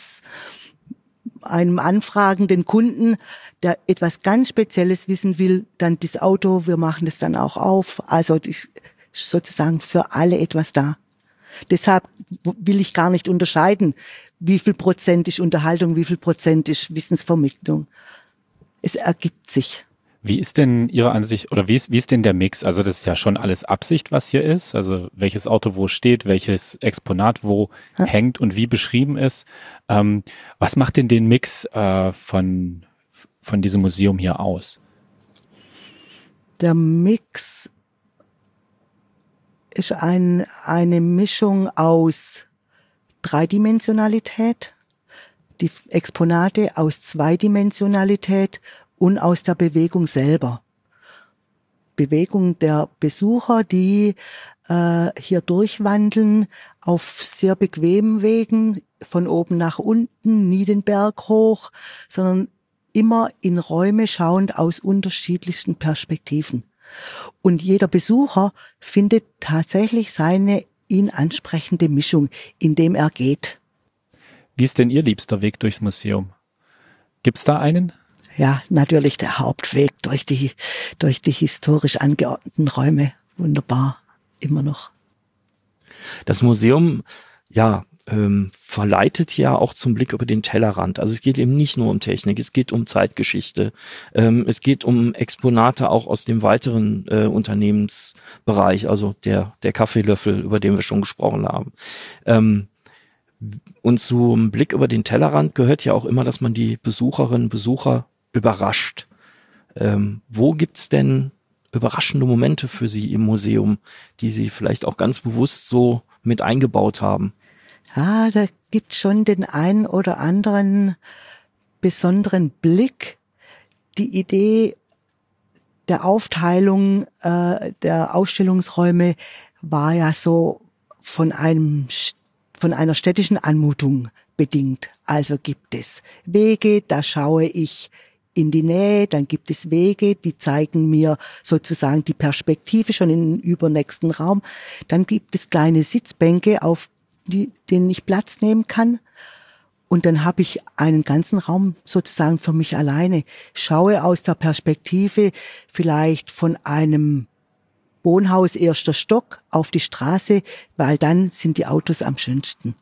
[SPEAKER 4] einem anfragenden Kunden, der etwas ganz Spezielles wissen will, dann das Auto, wir machen das dann auch auf. Also das ist sozusagen für alle etwas da. Deshalb will ich gar nicht unterscheiden, wie viel Prozent ist Unterhaltung, wie viel Prozent ist Wissensvermittlung. Es ergibt sich.
[SPEAKER 3] Wie ist denn Ihre Ansicht oder wie ist denn der Mix? Also das ist ja schon alles Absicht, was hier ist. Also welches Auto wo steht, welches Exponat wo hängt und wie beschrieben ist. Was macht denn den Mix von diesem Museum hier aus?
[SPEAKER 4] Der Mix ist eine Mischung aus Dreidimensionalität, die Exponate aus Zweidimensionalität und aus der Bewegung selber. Bewegung der Besucher, die hier durchwandeln auf sehr bequemen Wegen, von oben nach unten, nie den Berg hoch, sondern immer in Räume schauend aus unterschiedlichsten Perspektiven. Und jeder Besucher findet tatsächlich seine ihn ansprechende Mischung, indem er geht.
[SPEAKER 3] Wie ist denn Ihr liebster Weg durchs Museum? Gibt's da einen?
[SPEAKER 4] Ja, natürlich der Hauptweg durch die historisch angeordneten Räume. Wunderbar, immer noch.
[SPEAKER 2] Das Museum, ja, verleitet ja auch zum Blick über den Tellerrand. Also es geht eben nicht nur um Technik, es geht um Zeitgeschichte. Es geht um Exponate auch aus dem weiteren Unternehmensbereich, also der Kaffeelöffel, über den wir schon gesprochen haben. Und zum Blick über den Tellerrand gehört ja auch immer, dass man die Besucherinnen und Besucher überrascht. Wo gibt's denn überraschende Momente für Sie im Museum, die Sie vielleicht auch ganz bewusst so mit eingebaut haben?
[SPEAKER 4] Ja, da gibt schon den einen oder anderen besonderen Blick. Die Idee der Aufteilung der Ausstellungsräume war ja so von einer städtischen Anmutung bedingt. Also gibt es Wege, da schaue ich in die Nähe, dann gibt es Wege, die zeigen mir sozusagen die Perspektive schon in den übernächsten Raum. Dann gibt es kleine Sitzbänke, auf denen ich Platz nehmen kann. Und dann habe ich einen ganzen Raum sozusagen für mich alleine. Schaue aus der Perspektive vielleicht von einem Wohnhaus erster Stock auf die Straße, weil dann sind die Autos am schönsten.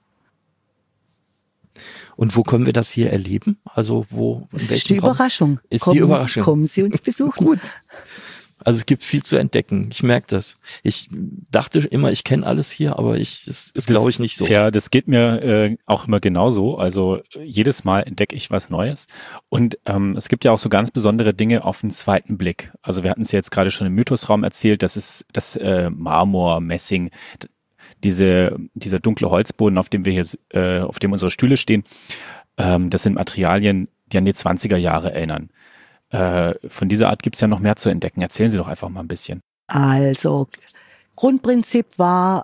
[SPEAKER 2] Und wo können wir das hier erleben? Also wo?
[SPEAKER 4] Das ist die Überraschung.
[SPEAKER 2] Die Überraschung.
[SPEAKER 4] Kommen Sie uns besuchen.
[SPEAKER 2] Gut. Also es gibt viel zu entdecken. Ich merke das. Ich dachte immer, ich kenne alles hier, aber das ist, glaube ich, nicht so.
[SPEAKER 3] Ja, das geht mir auch immer genauso. Also jedes Mal entdecke ich was Neues. Und es gibt ja auch so ganz besondere Dinge auf den zweiten Blick. Also wir hatten es jetzt gerade schon im Mythosraum erzählt, das ist das Marmor, Messing, dieser dunkle Holzboden, auf dem wir jetzt, auf dem unsere Stühle stehen. Das sind Materialien, die an die 20er Jahre erinnern. Von dieser Art gibt es ja noch mehr zu entdecken. Erzählen Sie doch einfach mal ein bisschen.
[SPEAKER 4] Also, Grundprinzip war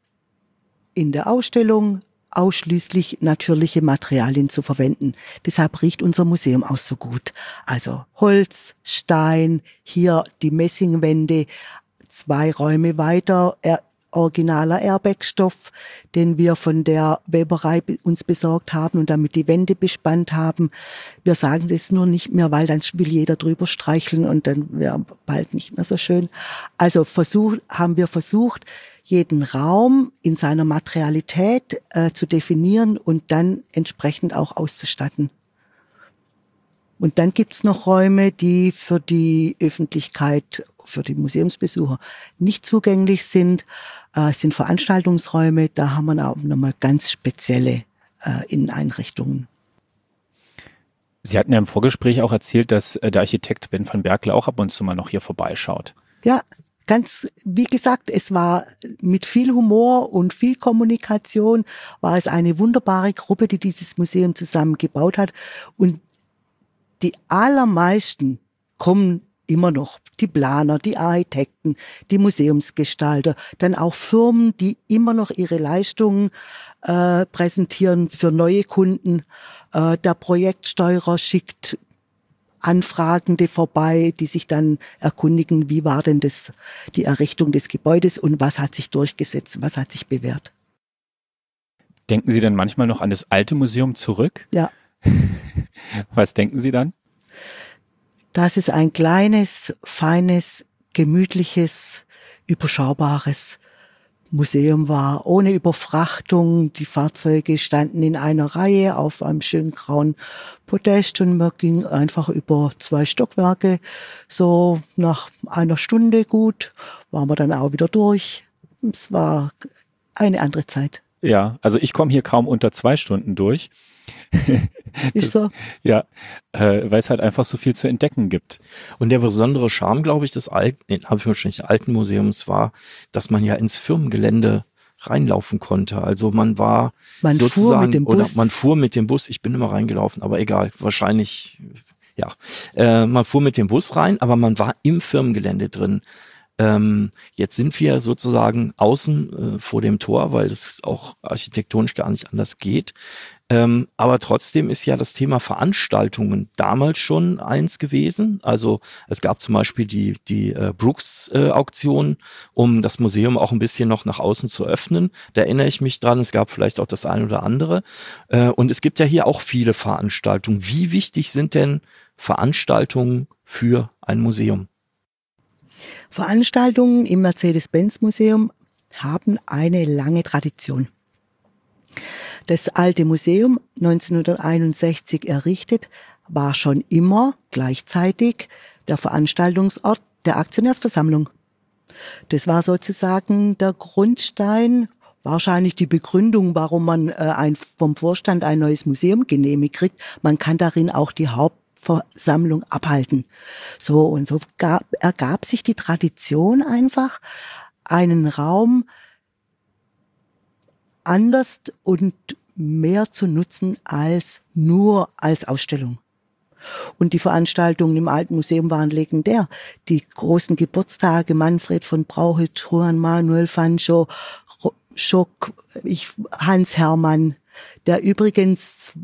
[SPEAKER 4] in der Ausstellung ausschließlich natürliche Materialien zu verwenden. Deshalb riecht unser Museum auch so gut. Also Holz, Stein, hier die Messingwände, 2 Räume weiter, originaler Airbag-Stoff, den wir von der Weberei uns besorgt haben und damit die Wände bespannt haben. Wir sagen es nur nicht mehr, weil dann will jeder drüber streicheln und dann wäre bald nicht mehr so schön. Also haben wir versucht, jeden Raum in seiner Materialität zu definieren und dann entsprechend auch auszustatten. Und dann gibt's noch Räume, die für die Öffentlichkeit, für die Museumsbesucher nicht zugänglich sind. Es sind Veranstaltungsräume, da haben wir auch nochmal ganz spezielle Inneneinrichtungen.
[SPEAKER 3] Sie hatten ja im Vorgespräch auch erzählt, dass der Architekt Ben van Berkel auch ab und zu mal noch hier vorbeischaut.
[SPEAKER 4] Ja, wie gesagt, es war mit viel Humor und viel Kommunikation, war es eine wunderbare Gruppe, die dieses Museum zusammengebaut hat. Und die allermeisten kommen immer noch, die Planer, die Architekten, die Museumsgestalter, dann auch Firmen, die immer noch ihre Leistungen präsentieren für neue Kunden. Der Projektsteuerer schickt Anfragende vorbei, die sich dann erkundigen, wie war denn die Errichtung des Gebäudes und was hat sich durchgesetzt, was hat sich bewährt.
[SPEAKER 3] Denken Sie dann manchmal noch an das alte Museum zurück?
[SPEAKER 4] Ja.
[SPEAKER 3] Was denken Sie dann?
[SPEAKER 4] Das ist ein kleines, feines, gemütliches, überschaubares Museum war ohne Überfrachtung. Die Fahrzeuge standen in einer Reihe auf einem schönen grauen Podest und man ging einfach über 2 Stockwerke. So nach einer Stunde gut waren wir dann auch wieder durch. Es war eine andere Zeit.
[SPEAKER 3] Ja, also ich komme hier kaum unter 2 Stunden durch.
[SPEAKER 4] Ist so?
[SPEAKER 3] Ja, weil es halt einfach so viel zu entdecken gibt.
[SPEAKER 2] Und der besondere Charme, glaube ich, des alten Museums war, dass man ja ins Firmengelände reinlaufen konnte. Also man
[SPEAKER 4] fuhr mit dem Bus.
[SPEAKER 2] Oder man fuhr mit dem Bus. Ich bin immer reingelaufen, aber egal, wahrscheinlich, ja. Man fuhr mit dem Bus rein, aber man war im Firmengelände drin. Jetzt sind wir sozusagen außen vor dem Tor, weil das auch architektonisch gar nicht anders geht. Aber trotzdem ist ja das Thema Veranstaltungen damals schon eins gewesen. Also es gab zum Beispiel die Brooks-Auktion, um das Museum auch ein bisschen noch nach außen zu öffnen. Da erinnere ich mich dran. Es gab vielleicht auch das ein oder andere. Und es gibt ja hier auch viele Veranstaltungen. Wie wichtig sind denn Veranstaltungen für ein Museum?
[SPEAKER 4] Veranstaltungen im Mercedes-Benz-Museum haben eine lange Tradition. Das alte Museum, 1961 errichtet, war schon immer gleichzeitig der Veranstaltungsort der Aktionärsversammlung. Das war sozusagen der Grundstein, wahrscheinlich die Begründung, warum man vom Vorstand ein neues Museum genehmigt kriegt. Man kann darin auch die Hauptversammlung abhalten. So ergab sich die Tradition einfach, einen Raum anders und mehr zu nutzen als nur als Ausstellung. Und die Veranstaltungen im Alten Museum waren legendär. Die großen Geburtstage, Manfred von Brauchel, Juan Manuel Fancho, Schock, Hans Hermann, der übrigens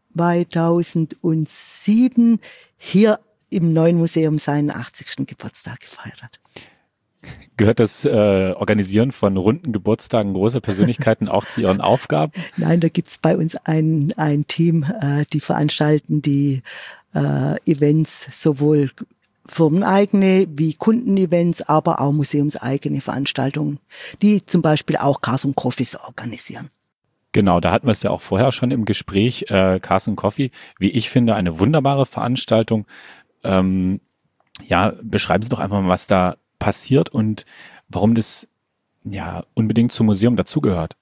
[SPEAKER 4] 2007 hier im Neuen Museum seinen 80. Geburtstag gefeiert hat.
[SPEAKER 3] Gehört das Organisieren von runden Geburtstagen großer Persönlichkeiten auch zu Ihren Aufgaben?
[SPEAKER 4] Nein, da gibt's bei uns ein Team, die veranstalten die Events, sowohl firmeneigene wie Kundenevents, aber auch museumseigene Veranstaltungen, die zum Beispiel auch Cars & Coffees organisieren.
[SPEAKER 3] Genau, da hatten wir es ja auch vorher schon im Gespräch. Cars & Coffee, wie ich finde, eine wunderbare Veranstaltung. Beschreiben Sie doch einfach mal, was da passiert und warum das ja unbedingt zum Museum dazugehört.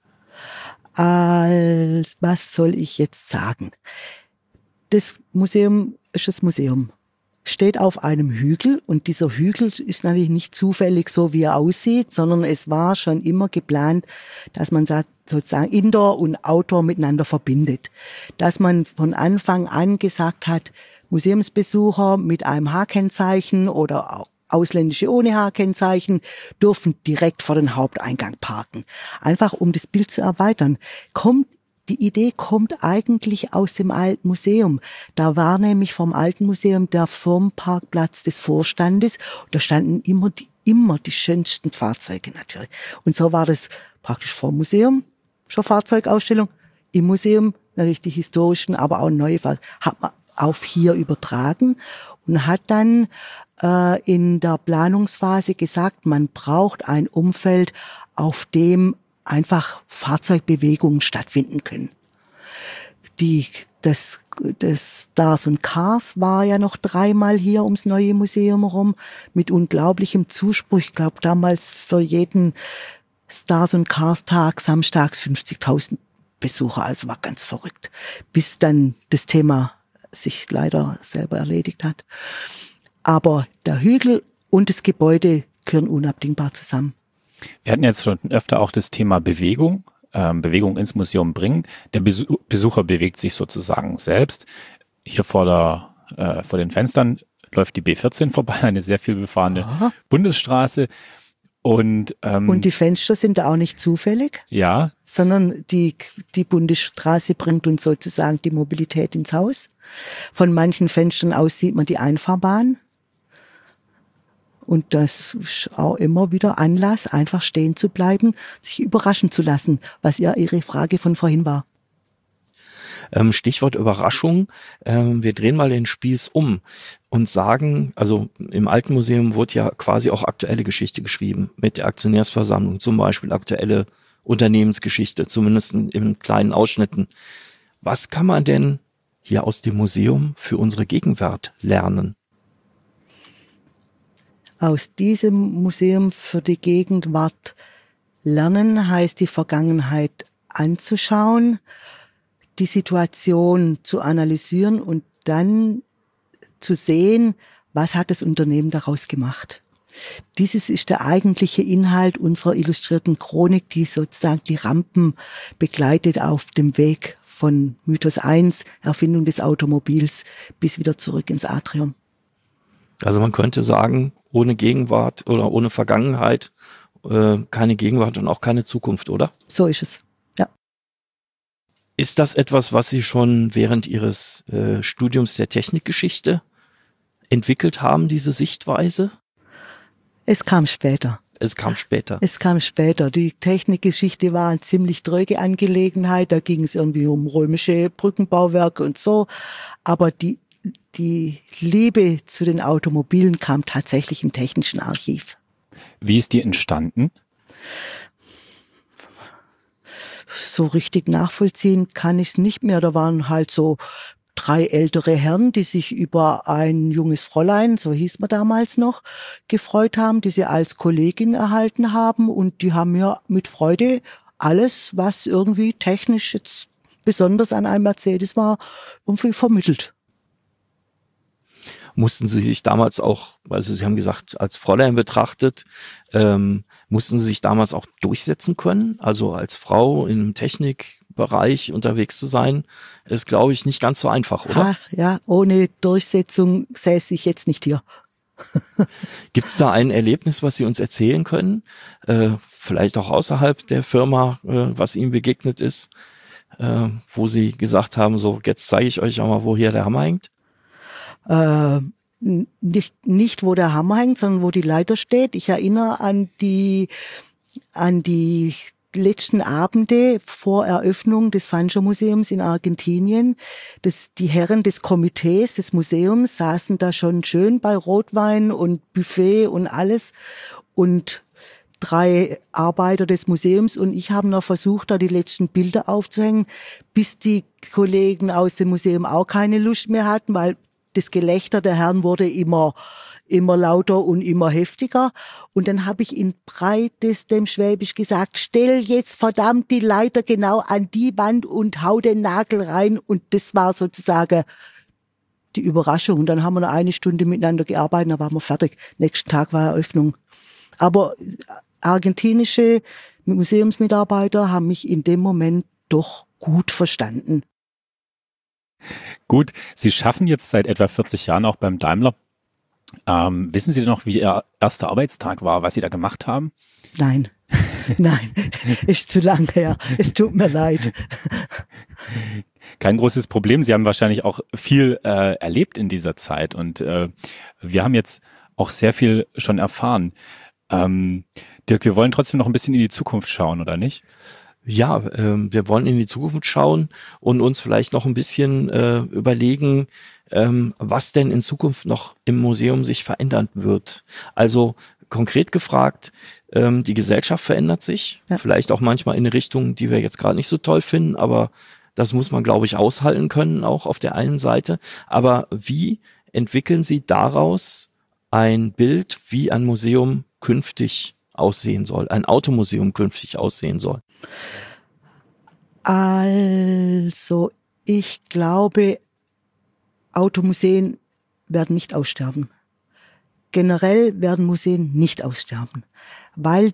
[SPEAKER 4] Was soll ich jetzt sagen? Das Museum ist das Museum. Steht auf einem Hügel und dieser Hügel ist natürlich nicht zufällig so, wie er aussieht, sondern es war schon immer geplant, dass man sozusagen Indoor und Outdoor miteinander verbindet. Dass man von Anfang an gesagt hat, Museumsbesucher mit einem H-Kennzeichen oder auch Ausländische ohne H-Kennzeichen dürfen direkt vor den Haupteingang parken. Einfach um das Bild zu erweitern. Die Idee kommt eigentlich aus dem Alten Museum. Da war nämlich vom Alten Museum der Firmenparkplatz des Vorstandes. Und da standen immer die schönsten Fahrzeuge natürlich. Und so war das praktisch vor dem Museum, schon Fahrzeugausstellung. Im Museum natürlich die historischen, aber auch neue Fahrzeuge. Hat man auf hier übertragen und hat dann in der Planungsphase gesagt, man braucht ein Umfeld, auf dem einfach Fahrzeugbewegungen stattfinden können. Das Stars & Cars war ja noch 3-mal hier ums neue Museum rum mit unglaublichem Zuspruch. Ich glaube damals für jeden Stars & Cars Tag samstags 50.000 Besucher, also war ganz verrückt, bis dann das Thema sich leider selber erledigt hat. Aber der Hügel und das Gebäude gehören unabdingbar zusammen.
[SPEAKER 3] Wir hatten jetzt schon öfter auch das Thema Bewegung ins Museum bringen. Der Besucher bewegt sich sozusagen selbst. Hier vor den Fenstern läuft die B14 vorbei, eine sehr viel befahrene Bundesstraße. Und
[SPEAKER 4] die Fenster sind da auch nicht zufällig,
[SPEAKER 3] ja,
[SPEAKER 4] sondern die Bundesstraße bringt uns sozusagen die Mobilität ins Haus. Von manchen Fenstern aus sieht man die Einfahrbahn. Und das ist auch immer wieder Anlass, einfach stehen zu bleiben, sich überraschen zu lassen, was ja Ihre Frage von vorhin war.
[SPEAKER 2] Stichwort Überraschung. Wir drehen mal den Spieß um und sagen, also im Alten Museum wurde ja quasi auch aktuelle Geschichte geschrieben mit der Aktionärsversammlung, zum Beispiel aktuelle Unternehmensgeschichte, zumindest in kleinen Ausschnitten. Was kann man denn hier aus dem Museum für unsere Gegenwart lernen?
[SPEAKER 4] Aus diesem Museum für die Gegenwart lernen heißt, die Vergangenheit anzuschauen, die Situation zu analysieren und dann zu sehen, was hat das Unternehmen daraus gemacht. Dieses ist der eigentliche Inhalt unserer illustrierten Chronik, die sozusagen die Rampen begleitet auf dem Weg von Mythos 1, Erfindung des Automobils, bis wieder zurück ins Atrium.
[SPEAKER 2] Also man könnte sagen, ohne Gegenwart oder ohne Vergangenheit keine Gegenwart und auch keine Zukunft, oder?
[SPEAKER 4] So ist es, ja.
[SPEAKER 2] Ist das etwas, was Sie schon während Ihres Studiums der Technikgeschichte entwickelt haben, diese Sichtweise?
[SPEAKER 4] Es kam später.
[SPEAKER 2] Es kam später.
[SPEAKER 4] Es kam später. Die Technikgeschichte war eine ziemlich dröge Angelegenheit. Da ging es irgendwie um römische Brückenbauwerke und so. Aber die Liebe zu den Automobilen kam tatsächlich im Technischen Archiv.
[SPEAKER 3] Wie ist die entstanden?
[SPEAKER 4] So richtig nachvollziehen kann ich es nicht mehr. Da waren halt so 3 ältere Herren, die sich über ein junges Fräulein, so hieß man damals noch, gefreut haben, die sie als Kollegin erhalten haben. Und die haben mir mit Freude alles, was irgendwie technisch jetzt besonders an einem Mercedes war, irgendwie vermittelt.
[SPEAKER 2] Mussten Sie sich damals auch, also Sie haben gesagt, als Fräulein betrachtet, mussten Sie sich damals auch durchsetzen können? Also als Frau im Technikbereich unterwegs zu sein, ist, glaube ich, nicht ganz so einfach, oder?
[SPEAKER 4] Ja, ohne Durchsetzung säße ich jetzt nicht hier.
[SPEAKER 2] Gibt es da ein Erlebnis, was Sie uns erzählen können? Vielleicht auch außerhalb der Firma, was Ihnen begegnet ist, wo Sie gesagt haben, so jetzt zeige ich euch auch mal, wo hier der Hammer hängt?
[SPEAKER 4] Nicht wo der Hammer hängt, sondern wo die Leiter steht. Ich erinnere an die letzten Abende vor Eröffnung des Fanscher-Museums in Argentinien. Die Herren des Komitees des Museums saßen da schon schön bei Rotwein und Buffet und alles. Und 3 Arbeiter des Museums und ich haben noch versucht, da die letzten Bilder aufzuhängen, bis die Kollegen aus dem Museum auch keine Lust mehr hatten, weil das Gelächter der Herren wurde immer lauter und immer heftiger. Und dann habe ich in breitestem Schwäbisch gesagt, stell jetzt verdammt die Leiter genau an die Wand und hau den Nagel rein. Und das war sozusagen die Überraschung. Und dann haben wir noch 1 Stunde miteinander gearbeitet, dann waren wir fertig. Nächsten Tag war Eröffnung. Aber argentinische Museumsmitarbeiter haben mich in dem Moment doch gut verstanden.
[SPEAKER 3] Gut, Sie schaffen jetzt seit etwa 40 Jahren auch beim Daimler. Wissen Sie denn noch, wie Ihr erster Arbeitstag war, was Sie da gemacht haben?
[SPEAKER 4] Nein, ist zu lang her. Es tut mir leid.
[SPEAKER 3] Kein großes Problem. Sie haben wahrscheinlich auch viel erlebt in dieser Zeit und wir haben jetzt auch sehr viel schon erfahren. Dirk, wir wollen trotzdem noch ein bisschen in die Zukunft schauen, oder nicht?
[SPEAKER 2] Ja, wir wollen in die Zukunft schauen und uns vielleicht noch ein bisschen überlegen, was denn in Zukunft noch im Museum sich verändern wird. Also konkret gefragt, die Gesellschaft verändert sich, ja. Vielleicht auch manchmal in eine Richtung, die wir jetzt gerade nicht so toll finden, aber das muss man, glaube ich, aushalten können, auch auf der einen Seite. Aber wie entwickeln Sie daraus ein Bild, wie ein Museum künftig aussehen soll, ein Automuseum künftig aussehen soll?
[SPEAKER 4] Also, ich glaube, Automuseen werden nicht aussterben. Generell werden Museen nicht aussterben, weil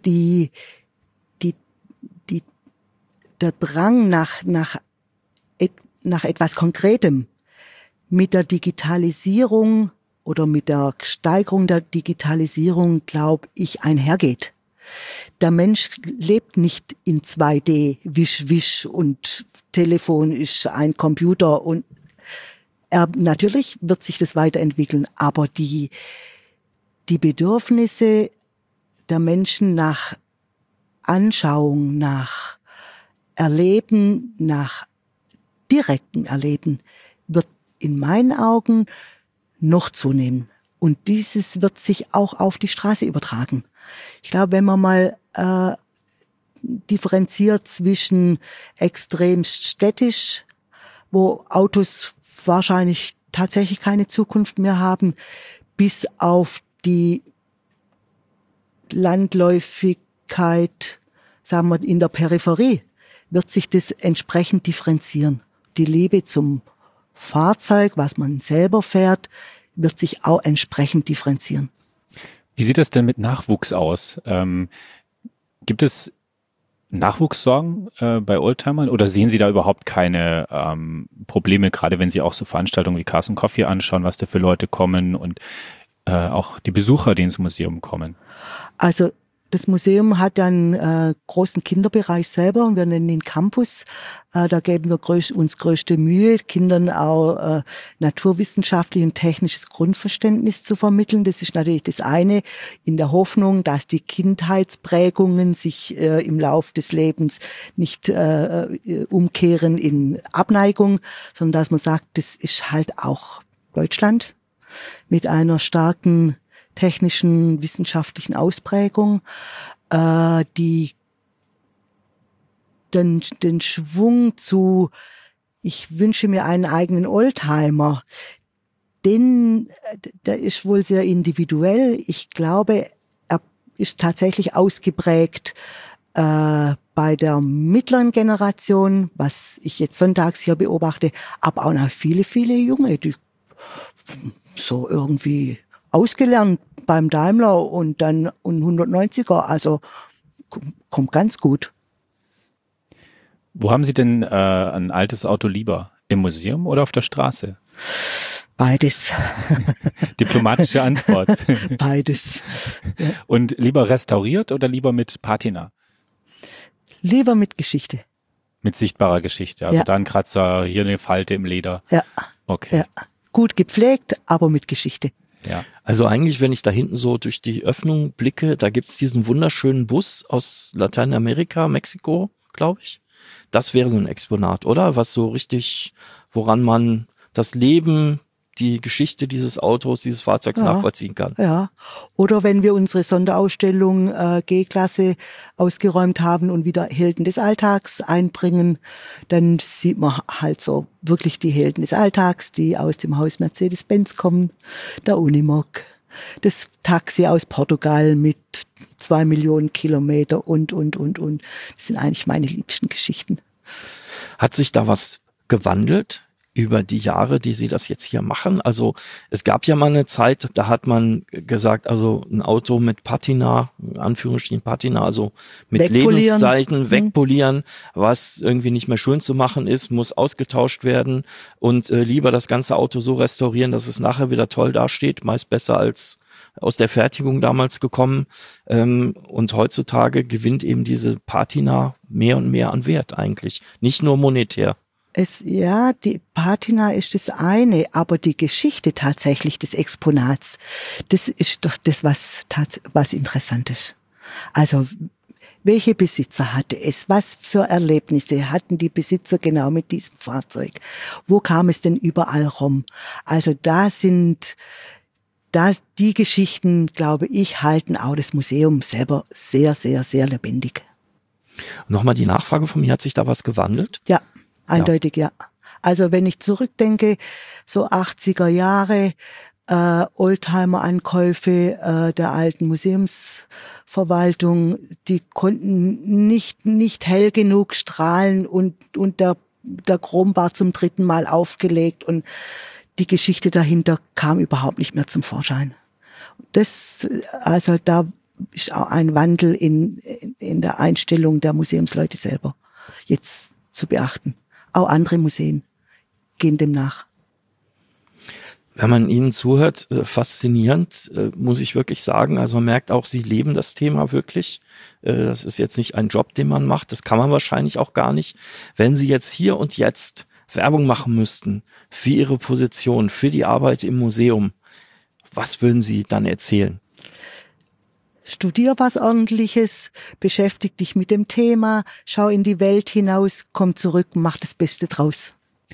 [SPEAKER 4] der Drang nach etwas Konkretem mit der Digitalisierung oder mit der Steigerung der Digitalisierung, glaube ich, einhergeht. Der Mensch lebt nicht in 2D, wisch, wisch und Telefon ist ein Computer und natürlich wird sich das weiterentwickeln, aber die Bedürfnisse der Menschen nach Anschauung, nach Erleben, nach direkten Erleben wird in meinen Augen noch zunehmen. Und dieses wird sich auch auf die Straße übertragen. Ich glaube, wenn man mal differenziert zwischen extrem städtisch, wo Autos wahrscheinlich tatsächlich keine Zukunft mehr haben, bis auf die Landläufigkeit, sagen wir, in der Peripherie, wird sich das entsprechend differenzieren. Die Liebe zum Fahrzeug, was man selber fährt, wird sich auch entsprechend differenzieren.
[SPEAKER 3] Wie sieht das denn mit Nachwuchs aus? Gibt es Nachwuchssorgen bei Oldtimern oder sehen Sie da überhaupt keine Probleme, gerade wenn Sie auch so Veranstaltungen wie Cars & Coffee anschauen, was da für Leute kommen und auch die Besucher, die ins Museum kommen?
[SPEAKER 4] Also das Museum hat einen großen Kinderbereich selber und wir nennen ihn Campus. Da geben wir uns größte Mühe, Kindern auch naturwissenschaftlich und technisches Grundverständnis zu vermitteln. Das ist natürlich das eine, in der Hoffnung, dass die Kindheitsprägungen sich im Lauf des Lebens nicht umkehren in Abneigung, sondern dass man sagt, das ist halt auch Deutschland mit einer starken technischen, wissenschaftlichen Ausprägung, die den Schwung zu, ich wünsche mir einen eigenen Oldtimer, der ist wohl sehr individuell. Ich glaube, er ist tatsächlich ausgeprägt bei der mittleren Generation, was ich jetzt sonntags hier beobachte, aber auch noch viele, viele Junge, die so irgendwie ausgelernt beim Daimler und dann 190er, also kommt ganz gut.
[SPEAKER 3] Wo haben Sie denn ein altes Auto lieber? Im Museum oder auf der Straße?
[SPEAKER 4] Beides.
[SPEAKER 3] Diplomatische Antwort.
[SPEAKER 4] Beides. Ja.
[SPEAKER 3] Und lieber restauriert oder lieber mit Patina?
[SPEAKER 4] Lieber mit Geschichte.
[SPEAKER 3] Mit sichtbarer Geschichte, also da ein Kratzer, hier eine Falte im Leder.
[SPEAKER 4] Ja.
[SPEAKER 3] Okay.
[SPEAKER 4] Ja. Gut gepflegt, aber mit Geschichte.
[SPEAKER 2] Ja. Also eigentlich, wenn ich da hinten so durch die Öffnung blicke, da gibt's diesen wunderschönen Bus aus Lateinamerika, Mexiko, glaube ich. Das wäre so ein Exponat, oder? Was so richtig, woran man das Leben, die Geschichte dieses Autos, dieses Fahrzeugs nachvollziehen kann.
[SPEAKER 4] Ja. Oder wenn wir unsere Sonderausstellung G-Klasse ausgeräumt haben und wieder Helden des Alltags einbringen, dann sieht man halt so wirklich die Helden des Alltags, die aus dem Haus Mercedes-Benz kommen, der Unimog, das Taxi aus Portugal mit 2 Millionen Kilometer und. Das sind eigentlich meine liebsten Geschichten.
[SPEAKER 2] Hat sich da was gewandelt über die Jahre, die Sie das jetzt hier machen? Also es gab ja mal eine Zeit, da hat man gesagt, also ein Auto mit Patina, in Anführungsstrichen Patina, also mit Lebenszeichen wegpolieren, was irgendwie nicht mehr schön zu machen ist, muss ausgetauscht werden und lieber das ganze Auto so restaurieren, dass es nachher wieder toll dasteht, meist besser als aus der Fertigung damals gekommen. Und heutzutage gewinnt eben diese Patina mehr und mehr an Wert eigentlich, nicht nur monetär.
[SPEAKER 4] Die Patina ist das eine, aber die Geschichte tatsächlich des Exponats, das ist doch das, was interessant ist. Also, welche Besitzer hatte es? Was für Erlebnisse hatten die Besitzer genau mit diesem Fahrzeug? Wo kam es denn überall rum? Also, die Geschichten, glaube ich, halten auch das Museum selber sehr, sehr, sehr lebendig.
[SPEAKER 2] Nochmal die Nachfrage von mir, hat sich da was gewandelt?
[SPEAKER 4] Ja. Eindeutig, ja. Also wenn ich zurückdenke, so 80er Jahre, Oldtimer-Ankäufe der alten Museumsverwaltung, die konnten nicht hell genug strahlen und der Chrom war zum 3. Mal aufgelegt und die Geschichte dahinter kam überhaupt nicht mehr zum Vorschein. Da ist auch ein Wandel in der Einstellung der Museumsleute selber jetzt zu beachten. Auch andere Museen gehen dem nach.
[SPEAKER 2] Wenn man Ihnen zuhört, faszinierend, muss ich wirklich sagen. Also man merkt auch, Sie leben das Thema wirklich. Das ist jetzt nicht ein Job, den man macht. Das kann man wahrscheinlich auch gar nicht. Wenn Sie jetzt hier und jetzt Werbung machen müssten für Ihre Position, für die Arbeit im Museum, was würden Sie dann erzählen?
[SPEAKER 4] Studier was Ordentliches, beschäftig dich mit dem Thema, schau in die Welt hinaus, komm zurück, mach das Beste draus.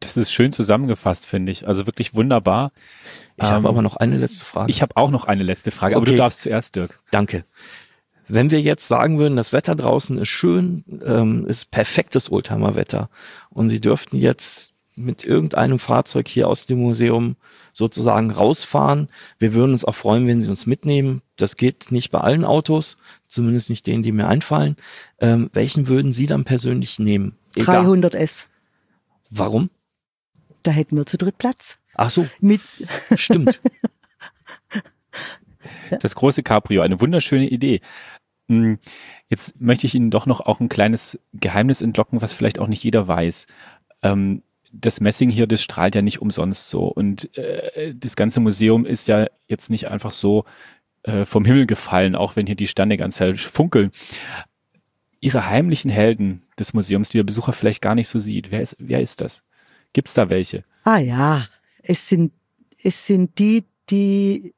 [SPEAKER 3] Das ist schön zusammengefasst, finde ich. Also wirklich wunderbar.
[SPEAKER 2] Ich habe aber noch eine letzte Frage.
[SPEAKER 3] Ich habe auch noch eine letzte Frage, aber
[SPEAKER 2] Okay.
[SPEAKER 3] du darfst zuerst, Dirk.
[SPEAKER 2] Danke. Wenn wir jetzt sagen würden, das Wetter draußen ist schön, ist perfektes Oldtimer-Wetter und Sie dürften jetzt mit irgendeinem Fahrzeug hier aus dem Museum sozusagen rausfahren. Wir würden uns auch freuen, wenn Sie uns mitnehmen. Das geht nicht bei allen Autos, zumindest nicht denen, die mir einfallen. Welchen würden Sie dann persönlich nehmen? Egal.
[SPEAKER 4] 300S.
[SPEAKER 2] Warum?
[SPEAKER 4] Da hätten wir zu dritt Platz.
[SPEAKER 2] Ach so,
[SPEAKER 4] Mit
[SPEAKER 2] stimmt.
[SPEAKER 3] Das große Cabrio, eine wunderschöne Idee. Jetzt möchte ich Ihnen doch noch auch ein kleines Geheimnis entlocken, was vielleicht auch nicht jeder weiß. Das Messing hier, das strahlt ja nicht umsonst so. Und das ganze Museum ist ja jetzt nicht einfach so vom Himmel gefallen, auch wenn hier die Sterne ganz hell funkeln. Ihre heimlichen Helden des Museums, die der Besucher vielleicht gar nicht so sieht, wer ist das? Gibt's da welche?
[SPEAKER 4] Ah ja, es sind die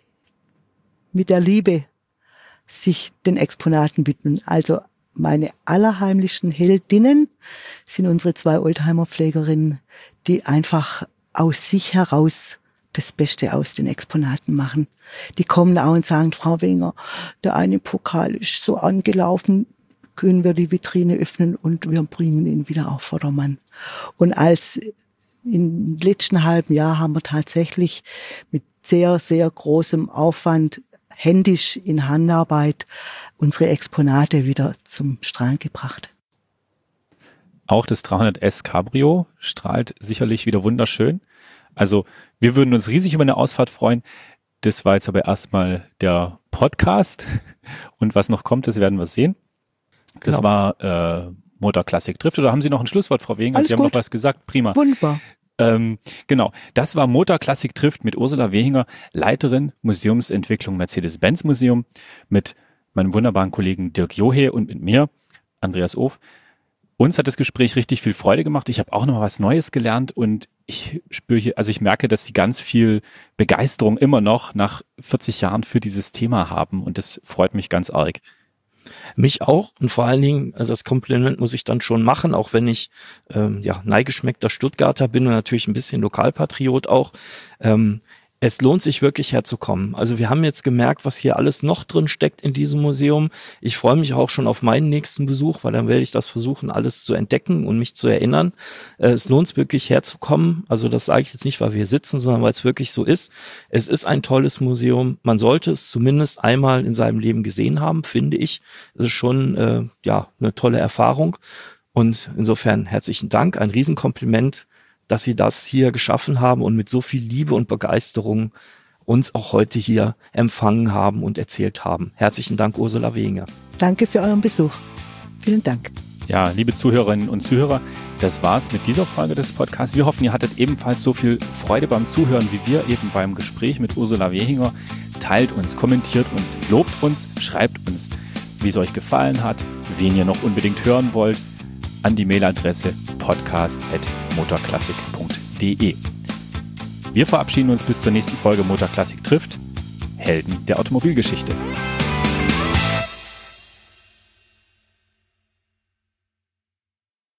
[SPEAKER 4] mit der Liebe sich den Exponaten widmen. Also meine allerheimlichsten Heldinnen sind unsere 2 Oldtimer-Pflegerinnen, die einfach aus sich heraus das Beste aus den Exponaten machen. Die kommen auch und sagen, Frau Wenger, der eine Pokal ist so angelaufen, können wir die Vitrine öffnen und wir bringen ihn wieder auf Vordermann. Und im letzten halben Jahr haben wir tatsächlich mit sehr, sehr großem Aufwand händisch in Handarbeit unsere Exponate wieder zum Strahlen gebracht.
[SPEAKER 3] Auch das 300S Cabrio strahlt sicherlich wieder wunderschön. Also wir würden uns riesig über eine Ausfahrt freuen. Das war jetzt aber erstmal der Podcast. Und was noch kommt, das werden wir sehen. Das
[SPEAKER 2] Genau.
[SPEAKER 3] war Motor Classic Drift. Oder haben Sie noch ein Schlusswort, Frau Wenger?
[SPEAKER 4] Alles
[SPEAKER 3] Sie haben
[SPEAKER 4] gut.
[SPEAKER 3] noch was gesagt. Prima.
[SPEAKER 4] Wunderbar.
[SPEAKER 3] Genau, das war Motor Classic Drift mit Ursula Wehinger, Leiterin Museumsentwicklung Mercedes-Benz Museum, mit meinem wunderbaren Kollegen Dirk Johe und mit mir, Andreas Of. Uns hat das Gespräch richtig viel Freude gemacht. Ich habe auch noch mal was Neues gelernt und ich spüre hier, also ich merke, dass Sie ganz viel Begeisterung immer noch nach 40 Jahren für dieses Thema haben und das freut mich ganz arg.
[SPEAKER 2] Mich auch und vor allen Dingen, das Kompliment muss ich dann schon machen, auch wenn ich neigeschmeckter Stuttgarter bin und natürlich ein bisschen Lokalpatriot auch. Es lohnt sich wirklich herzukommen. Also wir haben jetzt gemerkt, was hier alles noch drin steckt in diesem Museum. Ich freue mich auch schon auf meinen nächsten Besuch, weil dann werde ich das versuchen, alles zu entdecken und mich zu erinnern. Es lohnt sich wirklich herzukommen. Also das sage ich jetzt nicht, weil wir hier sitzen, sondern weil es wirklich so ist. Es ist ein tolles Museum. Man sollte es zumindest einmal in seinem Leben gesehen haben, finde ich. Das ist schon eine tolle Erfahrung. Und insofern herzlichen Dank, ein Riesenkompliment, dass Sie das hier geschaffen haben und mit so viel Liebe und Begeisterung uns auch heute hier empfangen haben und erzählt haben. Herzlichen Dank, Ursula Wehinger.
[SPEAKER 4] Danke für euren Besuch. Vielen Dank.
[SPEAKER 3] Ja, liebe Zuhörerinnen und Zuhörer, das war's mit dieser Folge des Podcasts. Wir hoffen, ihr hattet ebenfalls so viel Freude beim Zuhören wie wir eben beim Gespräch mit Ursula Wehinger. Teilt uns, kommentiert uns, lobt uns, schreibt uns, wie es euch gefallen hat, wen ihr noch unbedingt hören wollt, an die Mailadresse podcast@motorklassik.de. Wir verabschieden uns bis zur nächsten Folge Motor Classic trifft, Helden der Automobilgeschichte.